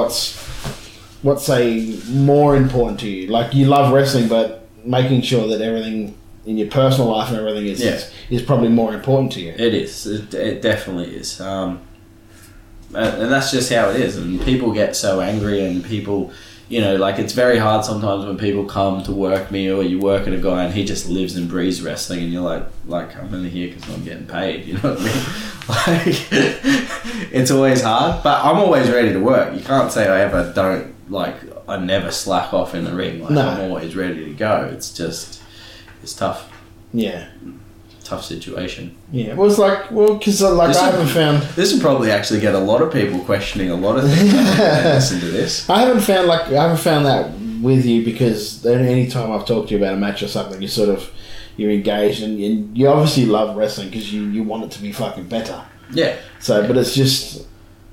what's more important to you. Like, you love wrestling, but making sure that everything in your personal life and everything is probably more important to you. It is. It definitely is. And that's just how it is. And people get so angry, and people, you know, like, it's very hard sometimes when people come to work me, or you work at a guy and he just lives and breathes wrestling, and you're like I'm only here because I'm getting paid. You know what I mean? Like, it's always hard, but I'm always ready to work. You can't say I ever don't, like, I never slack off in the ring. Like, no. I'm always ready to go. It's just, it's tough. Yeah. Tough situation. Yeah. Well, it's like, because I haven't found... This will probably actually get a lot of people questioning a lot of things. Listen to this. I haven't found that with you, because any time I've talked to you about a match or something, you're engaged, and you obviously love wrestling because you want it to be fucking better. Yeah. So, but it's just...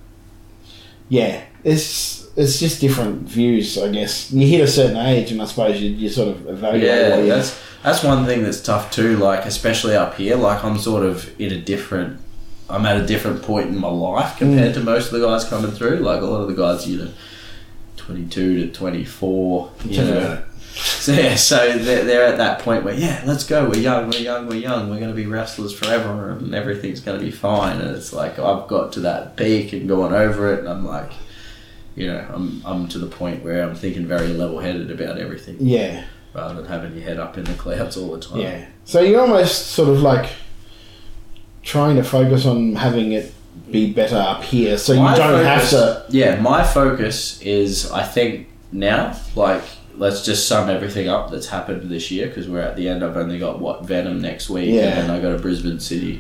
Yeah. It's just different views, I guess. You hit a certain age, and I suppose you sort of evaluate. Yeah, that's one thing that's tough too. Like, especially up here, like, I'm sort of at a different point in my life compared to most of the guys coming through. Like, a lot of the guys, you know, 22 to 24. You know. So they're at that point where, let's go. We're young. We're going to be wrestlers forever, and everything's going to be fine. And it's like, I've got to that peak and going over it, and I'm like, you know, I'm to the point where I'm thinking very level-headed about everything. Yeah. Rather than having your head up in the clouds all the time. Yeah. So you're almost sort of like trying to focus on having it be better up here, so you don't have to... Yeah, my focus is, I think, now, like, let's just sum everything up that's happened this year, because we're at the end. I've only got, Venom next week, and then I go to Brisbane City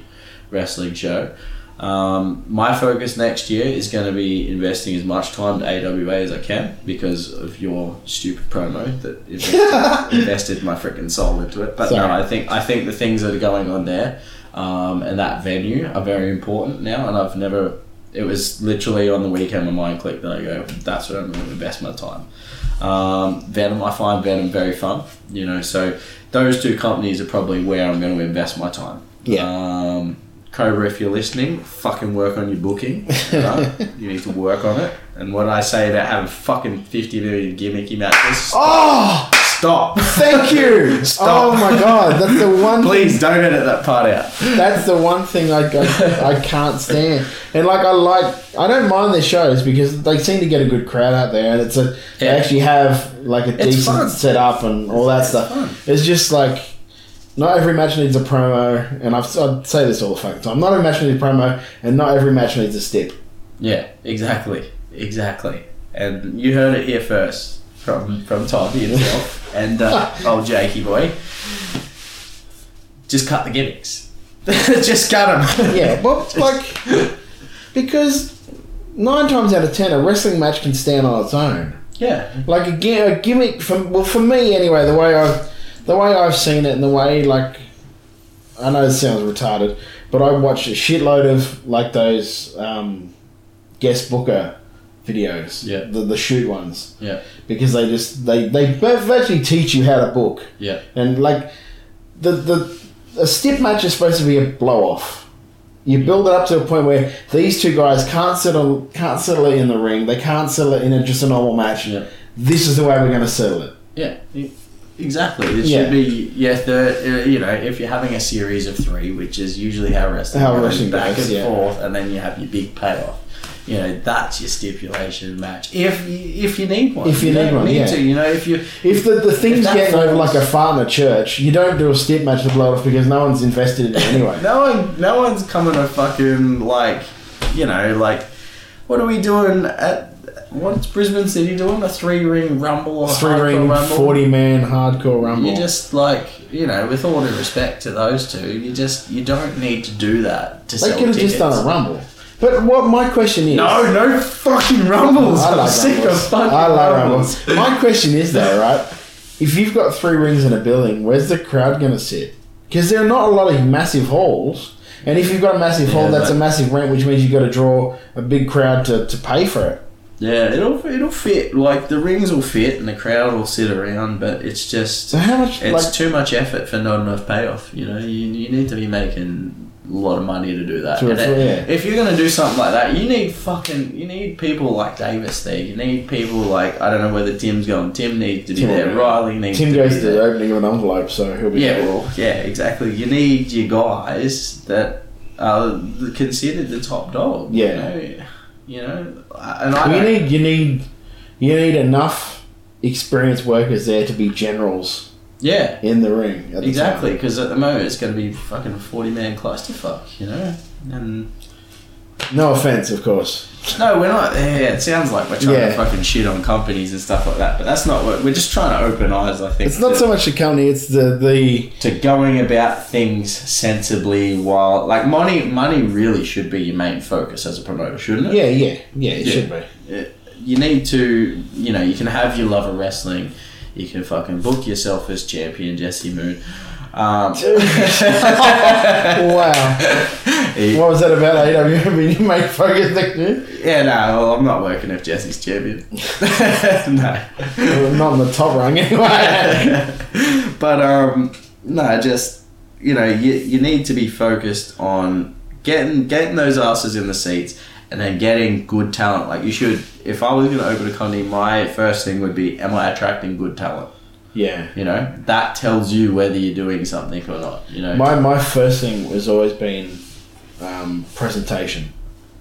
wrestling show. My focus next year is going to be investing as much time to AWA as I can because of your stupid promo that invested my freaking soul into it. But no, I think the things that are going on there and that venue are very important now, and it was literally on the weekend my mind clicked that I go, that's what I'm going to invest my time. Venom, I find Venom very fun, so those two companies are probably where I'm going to invest my time. Yeah. Cobra, if you're listening, fucking work on your booking. You need to work on it. And what I say about having fucking 50 million gimmicky matches, stop. Thank you. Stop. Oh my god, that's the one. Please don't edit that part out. That's the one thing I can't stand. And I don't mind their shows because they seem to get a good crowd out there, and they actually have a decent setup and all that stuff. Fun. It's just not every match needs a promo, and I say this all the fucking time. Not every match needs a promo, and not every match needs a stip. Yeah, exactly. And you heard it here first from Todd himself and old Jakey boy. Just cut the gimmicks. Just cut them. Yeah, but because 9 times out of 10, a wrestling match can stand on its own. Yeah. A gimmick for me anyway. The way I've seen it, and the way I know this sounds retarded, but I watched a shitload of those guest booker videos, the shoot ones, because they virtually teach you how to book, and a stip match is supposed to be a blow off. You build it up to a point where these two guys can't settle it in the ring. They can't settle it in just a normal match. Yeah. This is the way we're going to settle it. Yeah. Exactly. It should be, if you're having a series of 3, which is usually how wrestling goes, back and forth, and then you have your big payoff. That's your stipulation match. If you need one. If you need one, to. If the thing's getting over like a fart in a church, you don't do a stip match to blow it off because no one's invested in it anyway. No one's coming to fucking what are we doing at... What's Brisbane City doing? A 3-ring rumble or a 3-ring 40-man hardcore rumble. You just with all due respect to those two, you don't need to do that to sell tickets. They could have just done a rumble. But what my question is... No fucking rumbles. I'm sick of fucking rumbles. My question is though, right? If you've got 3 rings in a building, where's the crowd going to sit? Because there are not a lot of massive halls. And if you've got a massive hall, that's a massive rent, which means you've got to draw a big crowd to pay for it. Yeah, it'll fit. The rings will fit and the crowd will sit around, but it's just... So how much... It's too much effort for not enough payoff, You need to be making a lot of money to do that. If you're going to do something like that, you need people like Davis there. You need people I don't know whether Tim's going. Tim needs to be there. Riley needs to be there. Tim goes to the opening of an envelope, so he'll be there. Exactly. You need your guys that are considered the top dog. Yeah. And you need enough experienced workers there to be generals. Yeah, in the ring. Exactly, because at the moment it's going to be fucking 40-man clusterfuck, And no offense, of course. No, we're not. Yeah, it sounds like we're trying to fucking shit on companies and stuff like that, but that's not what we're just trying to open eyes. I think it's not so much the company; it's the to going about things sensibly. While money really should be your main focus as a promoter, shouldn't it? Yeah, it should be. You need to, you can have your love of wrestling. You can fucking book yourself as champion, Jesse Moon. Wow. What was that about AW being made focus next year? Yeah, no, I'm not working if Jesse's champion. No. Well, not on the top rung anyway. But, no, just, you need to be focused on getting those asses in the seats and then getting good talent. Like, you should, if I was going to open a company, my first thing would be, am I attracting good talent? Yeah. That tells you whether you're doing something or not, My first thing has always been presentation.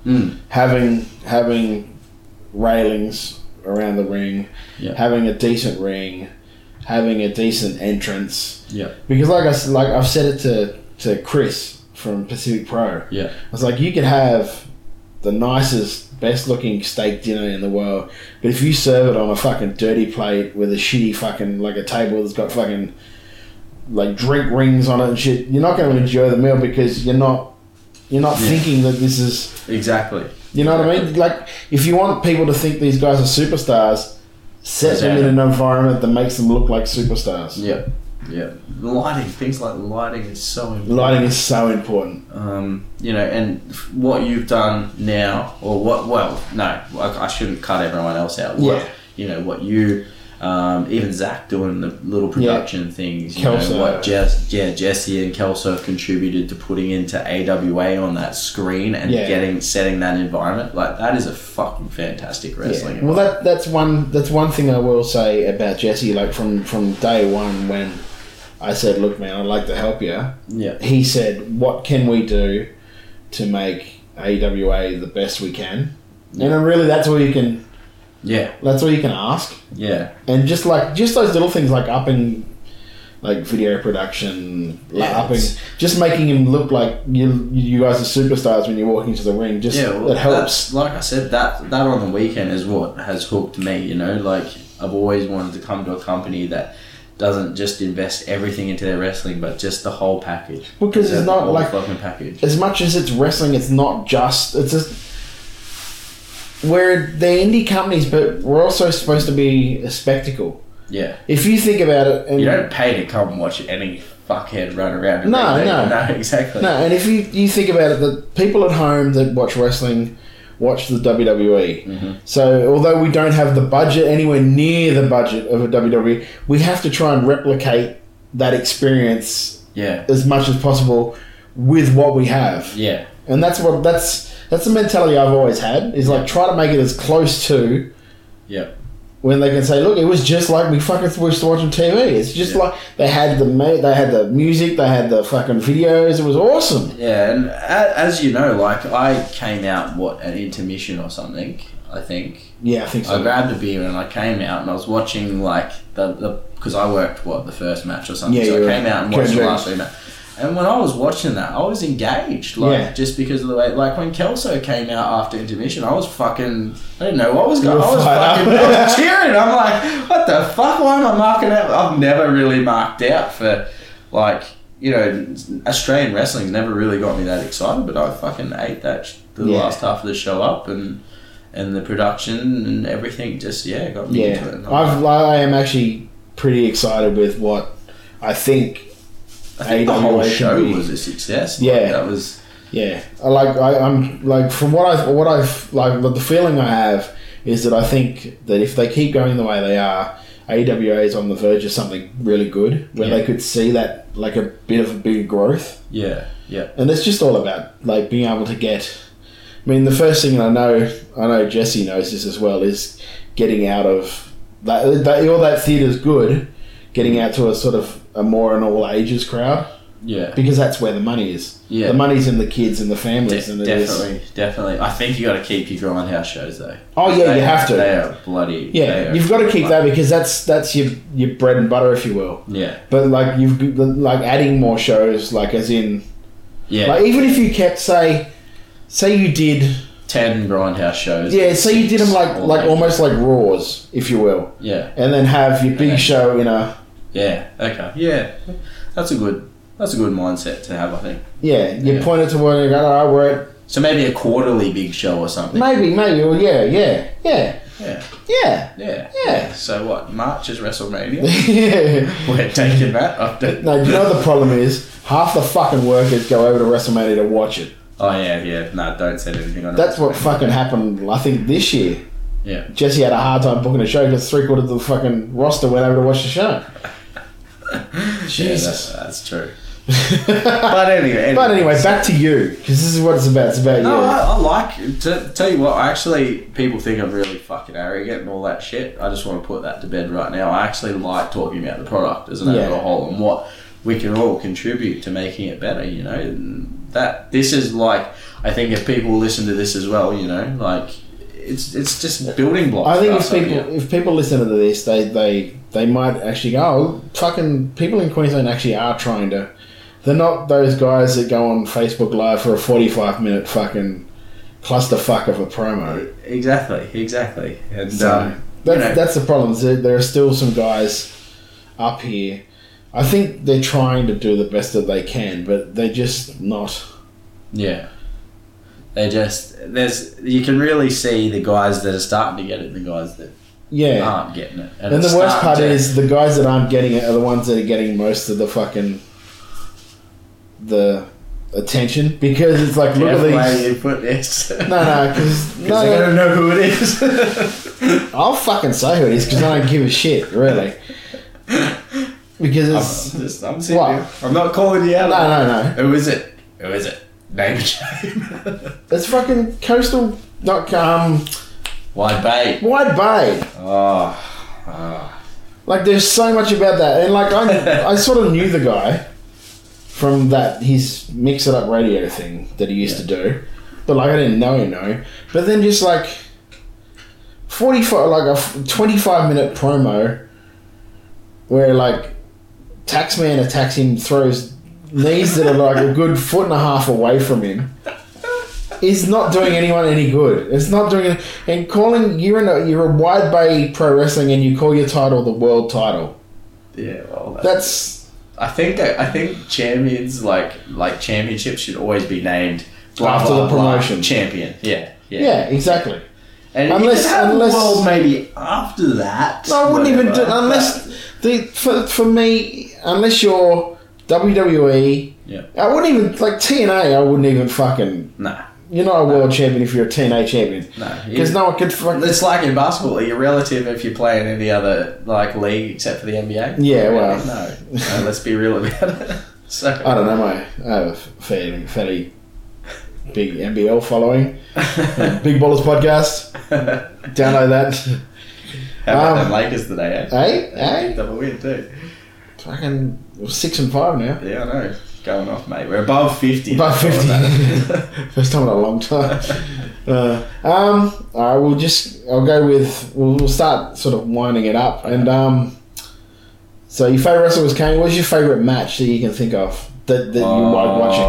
Having railings around the ring, having a decent ring, having a decent entrance. Yeah. Because I've said it to Chris from Pacific Pro. Yeah. I was like, you could have the nicest, best looking steak dinner in the world, but if you serve it on a fucking dirty plate with a shitty fucking, a table that's got fucking drink rings on it and shit, you're not going to enjoy the meal because you're not You're not thinking that this is... Exactly. You know what I mean? Like, if you want people to think these guys are superstars, set them in an environment that makes them look like superstars. Yeah. Yeah. The lighting, things like lighting is so important. Lighting is so important. You know, and what you've done now, or I shouldn't cut everyone else out. You know, what you... even Zach doing the little production things, you Kelso. know, what Jesse and Kelso have contributed to putting into AWA on that screen and setting that environment, like that is a fucking fantastic wrestling. Well, that's one thing I will say about Jesse. Like from day one, when I said, "Look, man, I'd like to help you," he said, "What can we do to make AWA the best we can?" And really, that's all you can. Yeah, that's all you can ask. Yeah, and just those little things like upping, like video production, just making him look like you guys are superstars when you walk into the ring. Just it helps. Like I said, that on the weekend is what has hooked me. You know, like I've always wanted to come to a company that doesn't just invest everything into their wrestling, but just the whole package. Because it's not like fucking package. As much as it's wrestling, it's not just. It's just. We're the indie companies, but we're also supposed to be a spectacle. Yeah. If you think about it, and you don't pay to come and watch any fuckhead run around. No, exactly. No, and if you think about it, the people at home that watch wrestling watch the WWE. Mm-hmm. So although we don't have the budget anywhere near the budget of a WWE, we have to try and replicate that experience as much as possible with what we have. Yeah. And that's the mentality I've always had, is like try to make it as close to when they can say, look, it was just like we fucking used to watch on TV. It's just like they had the music, they had the fucking videos. It was awesome. Yeah, and as you know, like I came out an intermission or something, I think. Yeah, I think so. I grabbed a beer and I came out and I was watching like the because I worked the first match or something. So I came out and watched the last three matches. And when I was watching that, I was engaged, just because of the way, like when Kelso came out after intermission, I was fucking, I didn't know what was going on. I was cheering. I'm like, what the fuck? Why am I marking out? I've never really marked out for, like, you know, Australian wrestling's never really got me that excited, but I fucking ate that the last half of the show up, and the production and everything just, got me into it. I am actually pretty excited with what I think the whole show was a success. That was. Yeah, I'm like from what I've like the feeling I have is that I think that if they keep going the way they are, AWA is on the verge of something really good where they could see that like a bit of a big growth. Yeah. And it's just all about like being able to get. I mean, the first thing I know Jesse knows this as well, is getting out of that. All that theatre's good. Getting out to a sort of a more an all ages crowd. Yeah. Because that's where the money is. Yeah. The money's in the kids and the families. Definitely. I think you got to keep your grindhouse shows though. Oh yeah, you have to. They are bloody. Yeah, you've got to keep that because that's your bread and butter, if you will. Yeah. But like like adding more shows, like as in. Yeah. Like even if you kept say you did 10 grindhouse shows. Yeah, say you did them like almost like Raws, if you will. Yeah. And then have your big show in a. Yeah. Okay. Yeah, that's a good mindset to have, I think. Yeah, you point it to where you go. All right, we're at. So maybe a quarterly big show or something. Maybe. Well, yeah. So what? March is WrestleMania. Yeah. We're taking that. No, do you know what the problem is? Half the fucking workers go over to WrestleMania to watch it. Oh yeah. No, don't say anything on it. That's what fucking happened. I think this year. Yeah. Jesse had a hard time booking a show because 3/4 of the fucking roster went over to watch the show. Jesus, that's true. But anyway, back to you, because this is what it's about. It's about you. I like to tell you what. Actually, people think I'm really fucking arrogant and all that shit. I just want to put that to bed right now. I actually like talking about the product as an overhaul and what we can all contribute to making it better. You know, and that this is like, I think if people listen to this as well, you know, like it's just building blocks. I think if people listen to this, they might actually go, oh, fucking people in Queensland actually are trying to. They're not those guys that go on Facebook Live for a 45-minute fucking clusterfuck of a promo. Exactly. And that's the problem. There are still some guys up here. I think they're trying to do the best that they can, but they're just not. Yeah. They just you can really see the guys that are starting to get it, and the guys that aren't getting it. And the worst part is the guys that aren't getting it are the ones that are getting most of the fucking the attention, because it's like, look at these. You put this. No, because they don't know who it is. I'll fucking say who it is because I don't give a shit, really. Because it's I'm sitting here. I'm not calling you out. No. Who is it? Name a shame. It's fucking Coastal. Wide Bay. Oh. Like, there's so much about that, and like I sort of knew the guy from his Mix It Up radio thing that he used to do, but like I didn't know him. But then just like 25-minute promo where like Taxman attacks him, throws knees that are like a good 1.5 feet away from him, is not doing anyone any good. It's not doing it. And calling you're a Wide Bay Pro Wrestling and you call your title the world title. Yeah, well, that's. I think champions like championships should always be named after the promotion champion. Yeah, exactly. And unless world maybe after that. No, I wouldn't even do unless for me, unless you're WWE. Yeah, I wouldn't even like TNA. I wouldn't even fucking. Nah. You're not a world champion if you're a TNA champion. No. Because no one could fucking... It's like in basketball. You're relative if you play in any other like league except for the NBA. Yeah, well... No, let's be real about it. So, I don't know, mate. I have a fairly big NBL following. Big Ballers Podcast. Download that. How about them Lakers today, eh? Double win too. Fucking 6-5 now. Yeah, I know. Going off, mate. We're above 50. Above 50. First time in a long time. Alright, I'll go with... We'll start sort of winding it up. And so your favourite wrestler was Kane. What's your favourite match that you can think of that you like watching?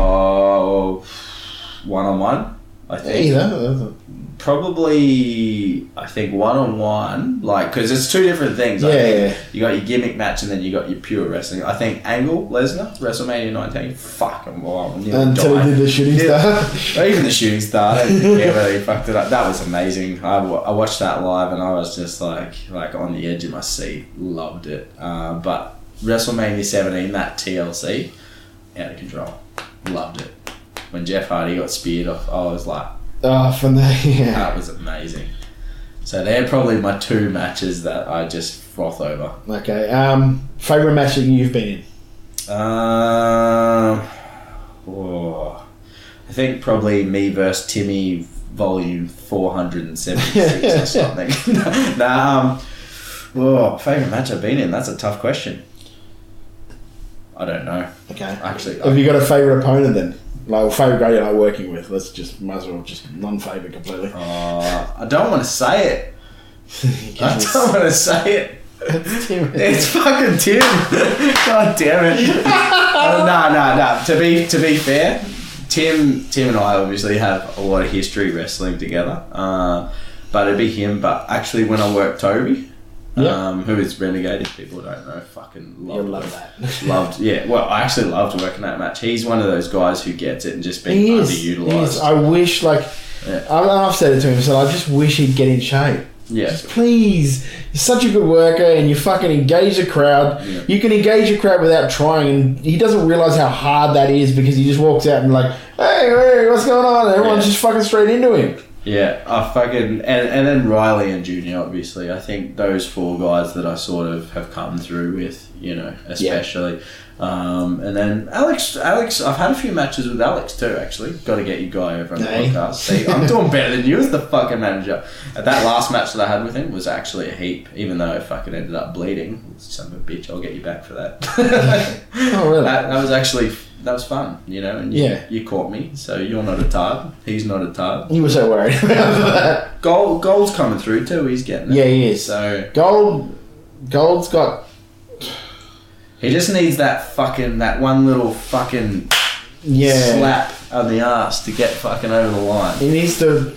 One-on-one, I think. Either. Probably, I think one-on-one, like, because it's two different things. Yeah. You got your gimmick match and then you got your pure wrestling. I think Angle, Lesnar, WrestleMania 19, fucking wild. Until he did the shooting star. Even the shooting star, I don't care whether he fucked it up. That was amazing. I watched that live and I was just like on the edge of my seat. Loved it. But WrestleMania 17, that TLC, out of control. Loved it. When Jeff Hardy got speared off, I was like, from there, yeah. That was amazing. So they're probably my two matches that I just froth over. Okay. Favourite match that you've been in? I think probably me versus Timmy volume 476 or something. Favourite match I've been in? That's a tough question. I don't know. Okay. Actually, have you got a favourite opponent then? Like, favourite guy you like working with? Might as well just non-favourite completely. I don't want to say it. I don't want to say it. It's Tim. It's fucking Tim. God damn it. No. To be fair, Tim and I obviously have a lot of history wrestling together. But it'd be him. But actually, when I worked Toby, who is Renegade, if people don't know, fucking love that. I actually loved working that match. He's one of those guys who gets it and just being underutilized. I wish, I've said it to him, so I just wish he'd get in shape. Yeah. Just please. You're such a good worker and you fucking engage the crowd. Yeah. You can engage a crowd without trying, and he doesn't realise how hard that is because he just walks out and like, hey, what's going on? And everyone's just fucking straight into him. Yeah, and then Riley and Junior, obviously. I think those four guys that I sort of have come through with, especially. Yeah. And then Alex, I've had a few matches with Alex too, actually. Got to get you guy over on the podcast. See, I'm doing better than you as the fucking manager. That last match that I had with him was actually a heap, even though I fucking ended up bleeding. Son of a bitch, I'll get you back for that. Oh, really? That was actually... That was fun, and you caught me, so you're not a tard. He's not a tard. You were so worried about that. Gold's coming through too, he's getting it. Yeah, he is. So Gold's got... He just needs that one little fucking slap on the arse to get fucking over the line. He needs to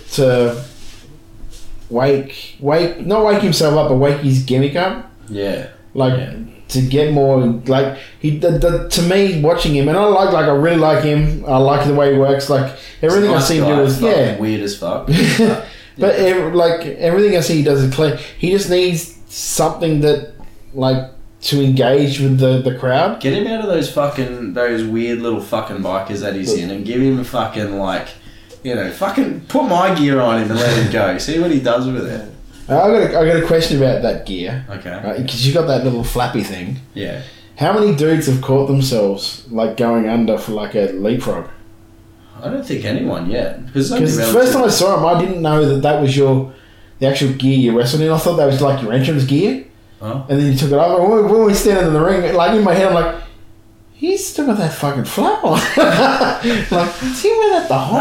not wake himself up, but wake his gimmick up. Yeah. to get more like to me watching him, and I really like him. I like the way he works. Like everything I see him do is weird as fuck. But everything I see he does is clean. He just needs something that like to engage with the crowd. Get him out of those weird little fucking bikers that he's in, and give him a fucking fucking put my gear on him and let him go. See what he does with it. I got a question about that gear. Okay. Because you got that little flappy thing. Yeah. How many dudes have caught themselves like going under for like a leapfrog? I don't think anyone yet. Because the first time I saw him, I didn't know that was the actual gear you wrestled in. I thought that was like your entrance gear. Oh. And then you took it off. And when we were standing in the ring, like in my head, I'm like, he's still got that fucking flap on. Like, does he wear that the whole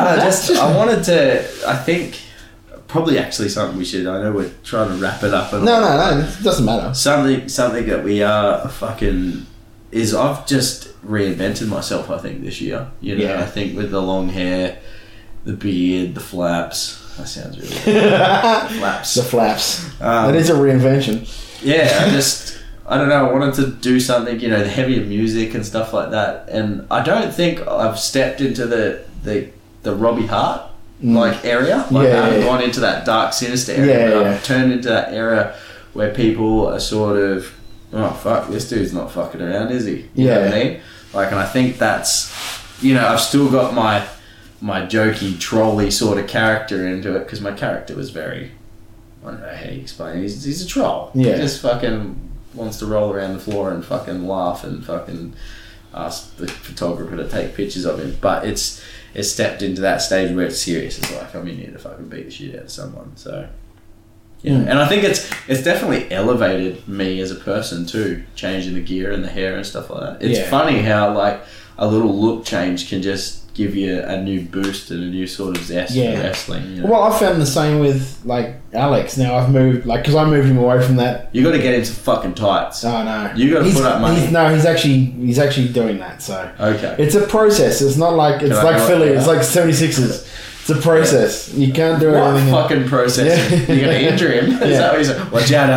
I think probably actually something we should. I know we're trying to wrap it up. No, it doesn't matter. Something that we are fucking is I've just reinvented myself. I think this year. I think with the long hair, the beard, the flaps. That sounds really good. Flaps. The flaps. That is a reinvention. Yeah, I don't know, I wanted to do something, the heavier music and stuff like that. And I don't think I've stepped into the Robbie Hart area. I haven't gone into that dark, sinister area. But I've turned into that area where people are sort of, oh fuck, this dude's not fucking around, is he? You know what I mean? And I think that's, I've still got my jokey, trolly sort of character into it, because my character was very, I don't know how you explain it. He's a troll. Yeah. He just fucking wants to roll around the floor and fucking laugh and fucking ask the photographer to take pictures of him. But it's stepped into that stage where it's serious. It's like, I'm in here to fucking beat the shit out of someone. So, and I think it's definitely elevated me as a person too, changing the gear and the hair and stuff like that. It's funny how like a little look change can just give you a new boost and a new sort of zest for wrestling. Well, I found the same with like Alex. Now I've moved, because I moved him away from that. You got to get into fucking tights. Oh no, you got to put up money. He's actually doing that. So okay, it's a process. It's not like it's like Philly. It's like 76ers. It's a process. You can't do anything. Fucking process. You're gonna injure him. Is that what you said? Watch out,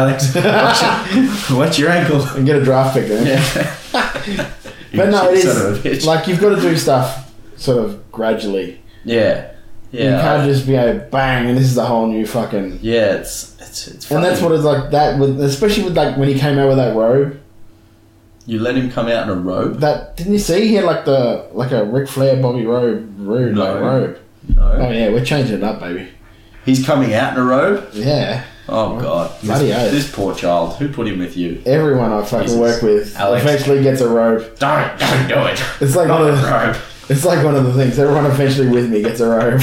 Alex. Watch your ankle. And get a draft pick then. Yeah. But no, it is like you've got to do stuff sort of gradually. Yeah. You can't just be bang, and this is the whole new fucking. Yeah, it's funny. And that's what it's like that with, especially with like when he came out with that robe. You let him come out in a robe. That didn't you see? He had like a Ric Flair, Bobby Roode robe. No. Oh yeah, we're changing it up, baby. He's coming out in a robe. Yeah. Oh god, this poor child. Who put him with you? Everyone I fucking work with Alex eventually gets a robe. Don't do it. It's like robe. It's like one of the things. Everyone eventually with me gets a robe.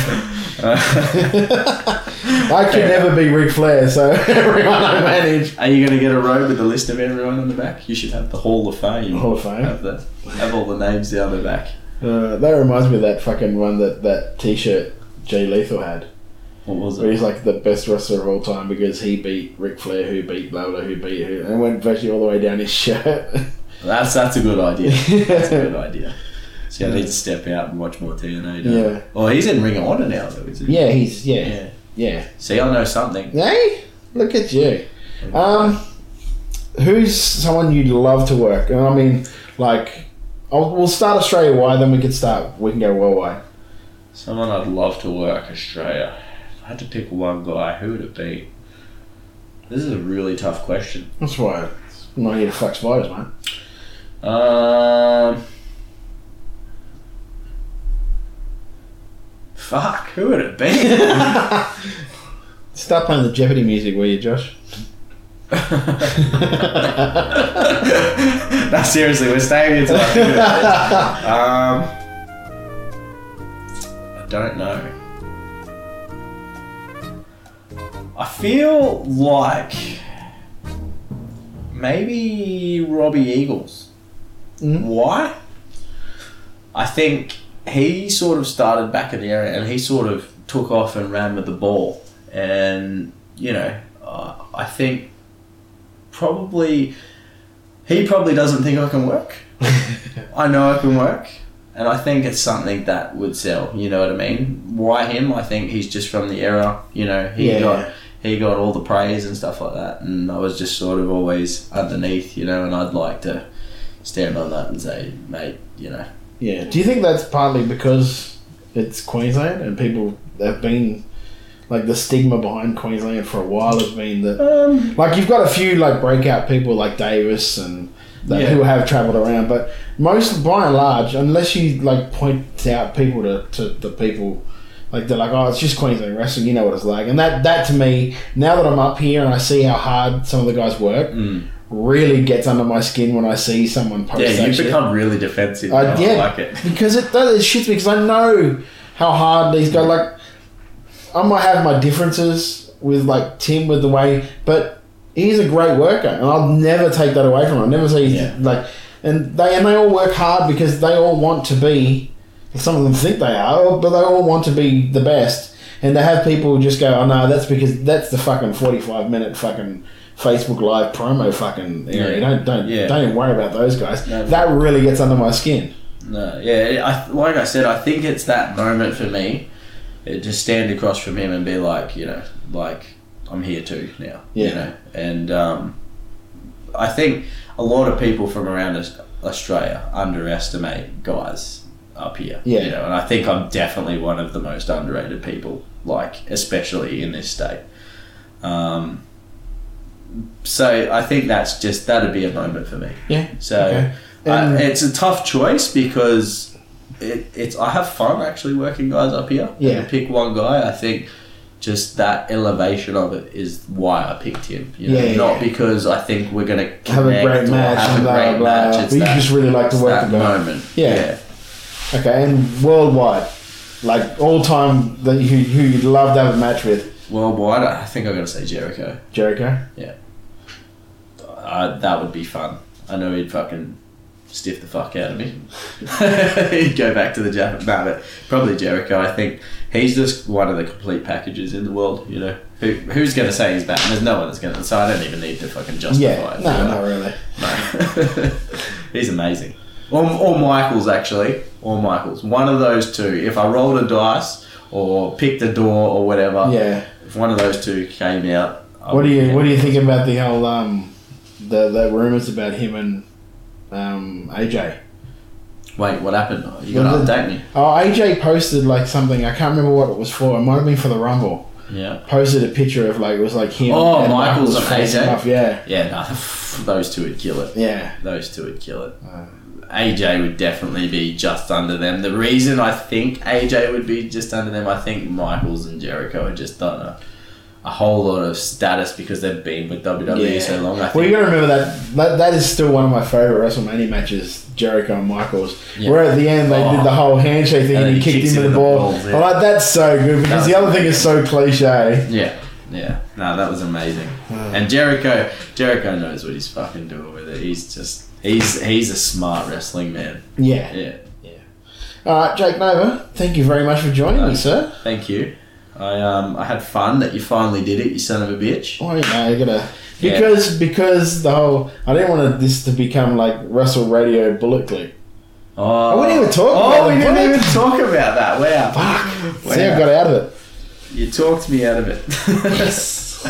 I could never be Ric Flair, so everyone I manage. Are you going to get a robe with a list of everyone on the back? You should have the Hall of Fame. Hall of Fame? Have all the names down the back. That reminds me of that fucking one that T-shirt Jay Lethal had. What was it? Where he's like the best wrestler of all time because he beat Ric Flair, who beat blah blah, who beat who, and went virtually all the way down his shirt. That's a good idea. That's a good idea. So I need to step out and watch more TNA. Yeah. Oh, he's in Ring of Honor now, though, isn't he? Yeah, he's yeah. See, I know something. Hey, look at you. Who's someone you'd love to work? And I mean, like, we'll start Australia wide, then we can go worldwide. Someone I'd love to work Australia. If I had to pick one guy, who would it be? This is a really tough question. That's why I'm not here to fuck spiders, mate. Fuck, who would it be? Start playing the Jeopardy music, will you, Josh? No, seriously, we're staying into that. I don't know. I feel like maybe Robbie Eagles. Mm-hmm. Why? I think he sort of started back in the area and he sort of took off and ran with the ball. And, I think he probably doesn't think I can work. I know I can work. And I think it's something that would sell, you know what I mean? Why him? I think he's just from the era, he he got all the praise and stuff like that, and I was just sort of always underneath, you know, and I'd like to stand on that and say, mate, you know. Yeah. Do you think that's partly because it's Queensland and people have been, like, the stigma behind Queensland for a while has been that, like, you've got a few, like, breakout people like Davis and that who have travelled around, but most, by and large, unless you, like, point out people to the people, like, they're like, oh, it's just Queensland wrestling, you know what it's like. And that to me, now that I'm up here and I see how hard some of the guys work, really gets under my skin when I see someone post that you've shit. become really defensive. I like it. Because it shits me, because I know how hard these guys, like, I might have my differences with, like, Tim with the way, but he's a great worker, and I'll never take that away from him. I'll never say, like, and they all work hard because they all want to be, some of them think they are, but they all want to be the best. And to have people just go, oh no, that's because that's the fucking 45-minute fucking Facebook Live promo fucking area. Don't even worry about those guys. No, that really gets under my skin. No, like I said, I think it's that moment for me, to stand across from him and be like, you know, like, I'm here too now. Yeah. You know, and I think a lot of people from around Australia underestimate guys up here. Yeah. You know, and I think I'm definitely one of the most underrated people, like, especially in this state. So I think that'd be a moment for me. Yeah. So it's a tough choice because it's I have fun actually working guys up here. Yeah. And to pick one guy, I think just that elevation of it is why I picked him. You know? Not because I think we're going to have a great match. But you just really like to work the moment. Yeah. Okay, and worldwide, like all time, who you'd love to have a match with? Worldwide, I think I've got to say Jericho. Jericho? Yeah. That would be fun. I know he'd fucking stiff the fuck out of me. He'd go back to the Japan. No, but probably Jericho. I think he's just one of the complete packages in the world, you know. Who's going to say he's bad? There's no one that's going to. So I don't even need to fucking justify it. No, not really. No. He's amazing. Or Michaels, actually. Or Michaels. One of those two. If I rolled a dice or picked a door or whatever, if one of those two came out... What do you think about the whole... the rumours about him and AJ? Wait, what happened? You got to update me. Oh, AJ posted like something. I can't remember what it was for. It might have been for the Rumble. Yeah. Posted a picture of like, it was like him. Oh, Michaels and AJ. Off, yeah. Yeah, no, those two would kill it. Yeah. Those two would kill it. AJ would definitely be just under them. The reason I think AJ would be just under them, I think Michaels and Jericho had just done a whole lot of status because they've been with WWE so long. Well, you got to remember that is still one of my favourite WrestleMania matches, Jericho and Michaels. Yeah. Where at the end they did the whole handshake thing and he kicked him in the ball. I'm like, that's so good because the other thing is so cliche. Yeah. No, that was amazing. And Jericho knows what he's fucking doing with it. He's just he's a smart wrestling man. Yeah. All right, Jake Nova, thank you very much for joining me, sir. Thank you. I had fun that you finally did it, you son of a bitch. Oh, yeah, you gotta... Because the whole... I didn't want this to become like Wrestle Radio Bullet Clip. Oh. We didn't even talk about we didn't even talk about that. Wow. Fuck. Wow. See, I got out of it. You talked me out of it. Yes.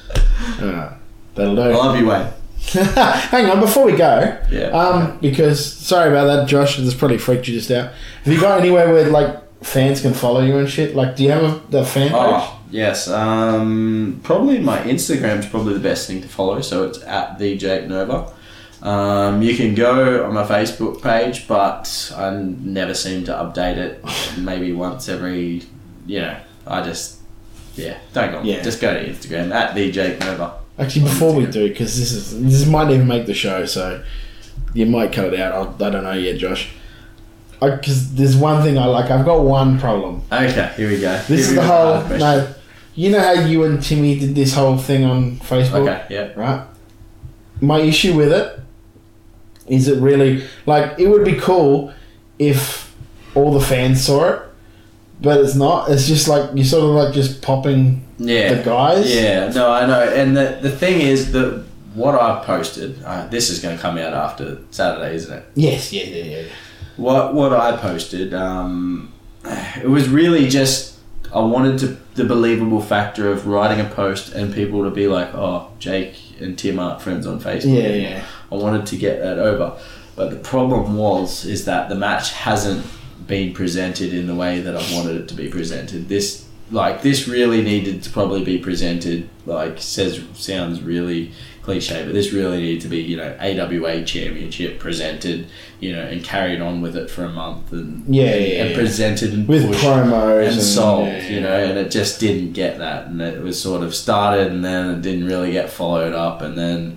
That'll do. I love you, Wayne. Hang on, before we go. Yeah. Because... Sorry about that, Josh. This probably freaked you just out. Have you got anywhere where, like, fans can follow you and shit? Like, do you have a fan page? Oh, yes. Probably my Instagram's probably the best thing to follow, so it's at the Jake Nova. You can go on my Facebook page, but I never seem to update it. Maybe once every, I just, don't go. Just go to Instagram at the Jake Nova. Actually, before we do, because this might even make the show, so you might cut it out. I don't know yet, Josh. Because there's one thing I like. I've got one problem. Okay, here we go. This is the whole... No, you know how you and Timmy did this whole thing on Facebook? Okay, yeah. Right? My issue with it is it really... Like, it would be cool if all the fans saw it, but it's not. It's just like, you're sort of like just popping the guys. Yeah, no, I know. And the thing is that what I posted... this is going to come out after Saturday, isn't it? Yes, yeah. What I posted, it was really just, I wanted to the believable factor of writing a post and people to be like, oh, Jake and Tim aren't friends on Facebook. Yeah. I wanted to get that over. But the problem is that the match hasn't been presented in the way that I wanted it to be presented. This really needed to probably be presented, sounds really cliche, but this really needed to be, AWA Championship presented, and carried on with it for a month and presented and with pushed promos and sold, and it just didn't get that, and it was sort of started and then it didn't really get followed up, and then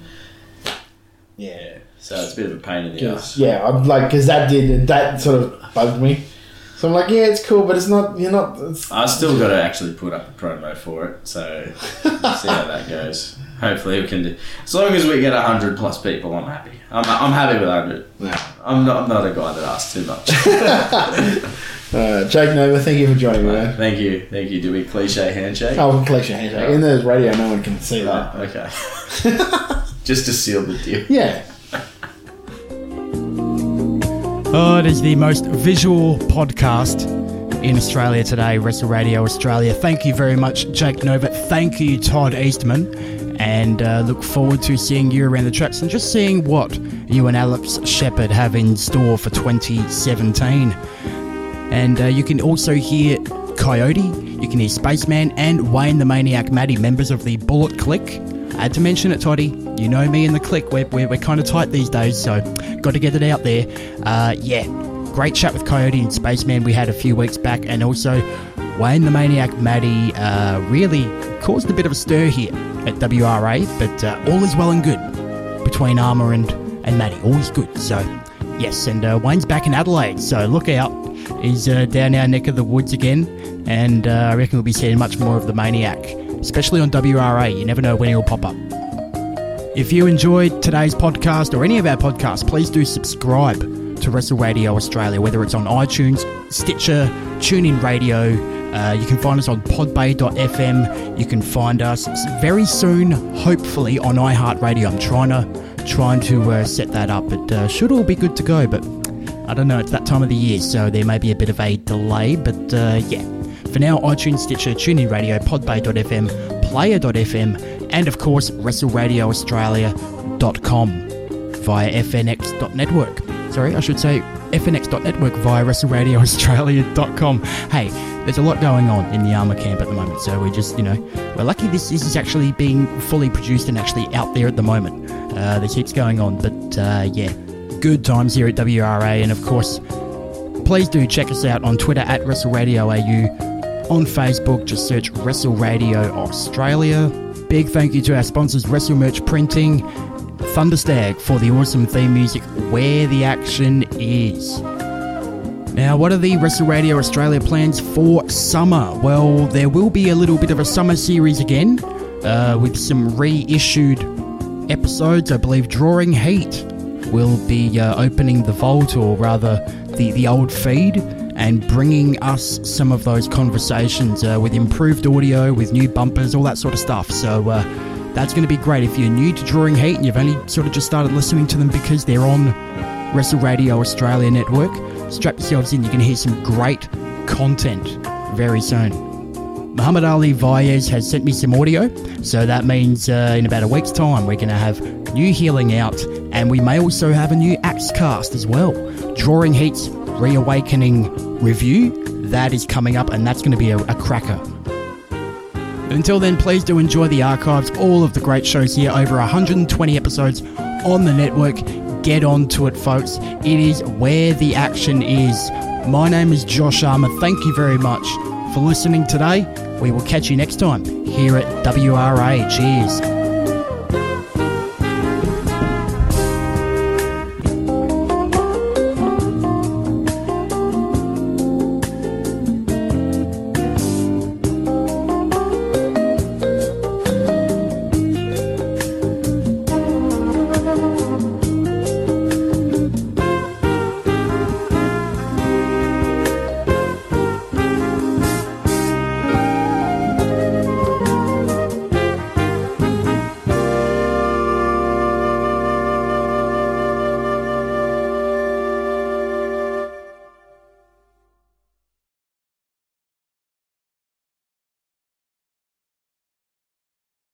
so it's a bit of a pain in the ass. Yeah, I'm like, because that sort of bugged me. So I'm like, yeah, it's cool, but it's not. I still got to actually put up a promo for it, so we'll see how that goes. Hopefully we can do. As long as we get 100+ people, I'm happy. I'm happy with 100. Yeah. I'm not a guy that asks too much. Jake Nova, thank you for joining me, man. Thank you. Do we cliche handshake? Oh, cliche handshake. In the radio, no one can see that. Okay. Just to seal the deal. Yeah. Oh, it is the most visual podcast in Australia today, Wrestle Radio Australia. Thank you very much, Jake Nova. Thank you, Todd Eastman. And look forward to seeing you around the tracks and just seeing what you and Alex Shepard have in store for 2017. And you can also hear Coyote, you can hear Spaceman, and Wayne the Maniac Matty, members of the Bullet Click. I had to mention it, Toddy. You know me and the Click. We're kind of tight these days, so got to get it out there. Great chat with Coyote and Spaceman we had a few weeks back, and also Wayne the Maniac Matty really caused a bit of a stir here at WRA, but all is well and good between Armour and Matty. All is good. So, yes, and Wayne's back in Adelaide, so look out. He's down our neck of the woods again, and I reckon we'll be seeing much more of the Maniac, especially on WRA. You never know when he'll pop up. If you enjoyed today's podcast or any of our podcasts, please do subscribe to Wrestle Radio Australia, whether it's on iTunes, Stitcher, TuneIn Radio. You can find us on podbay.fm. You can find us very soon, hopefully, on iHeartRadio. I'm trying to set that up. It should all be good to go, but I don't know. It's that time of the year, so there may be a bit of a delay. But for now, iTunes, Stitcher, TuneIn Radio, podbay.fm, player.fm, and of course, WrestleRadioAustralia.com via FNX.network. Sorry, I should say FNX.network via WrestleRadioAustralia.com. Hey, there's a lot going on in the Armour camp at the moment, so we're just, we're lucky this is actually being fully produced and actually out there at the moment. There's heaps going on, but good times here at WRA, and of course, please do check us out on Twitter at WrestleRadioAU. On Facebook, just search Wrestle Radio Australia. Big thank you to our sponsors, Wrestle Merch Printing, Thunderstag for the awesome theme music, Where the Action Is. Now, what are the Wrestle Radio Australia plans for summer? Well, there will be a little bit of a summer series again, with some reissued episodes. I believe Drawing Heat will be opening the vault, or rather the old feed, and bringing us some of those conversations with improved audio, with new bumpers, all that sort of stuff. So that's going to be great. If you're new to Drawing Heat and you've only sort of just started listening to them because they're on Wrestle Radio Australia Network, strap yourselves in. You can hear some great content very soon. Muhammad Ali Vaez has sent me some audio, so that means in about a week's time we're going to have new Healing out, and we may also have a new Axe cast as well. Drawing Heat's Reawakening review, that is coming up, and that's going to be a cracker. Until then, please do enjoy the archives, all of the great shows here, over 120 episodes on the network. Get on to it, folks. It is Where the Action Is. My name is Josh Armour. Thank you very much for listening today. We will catch you next time here at WRA. Cheers.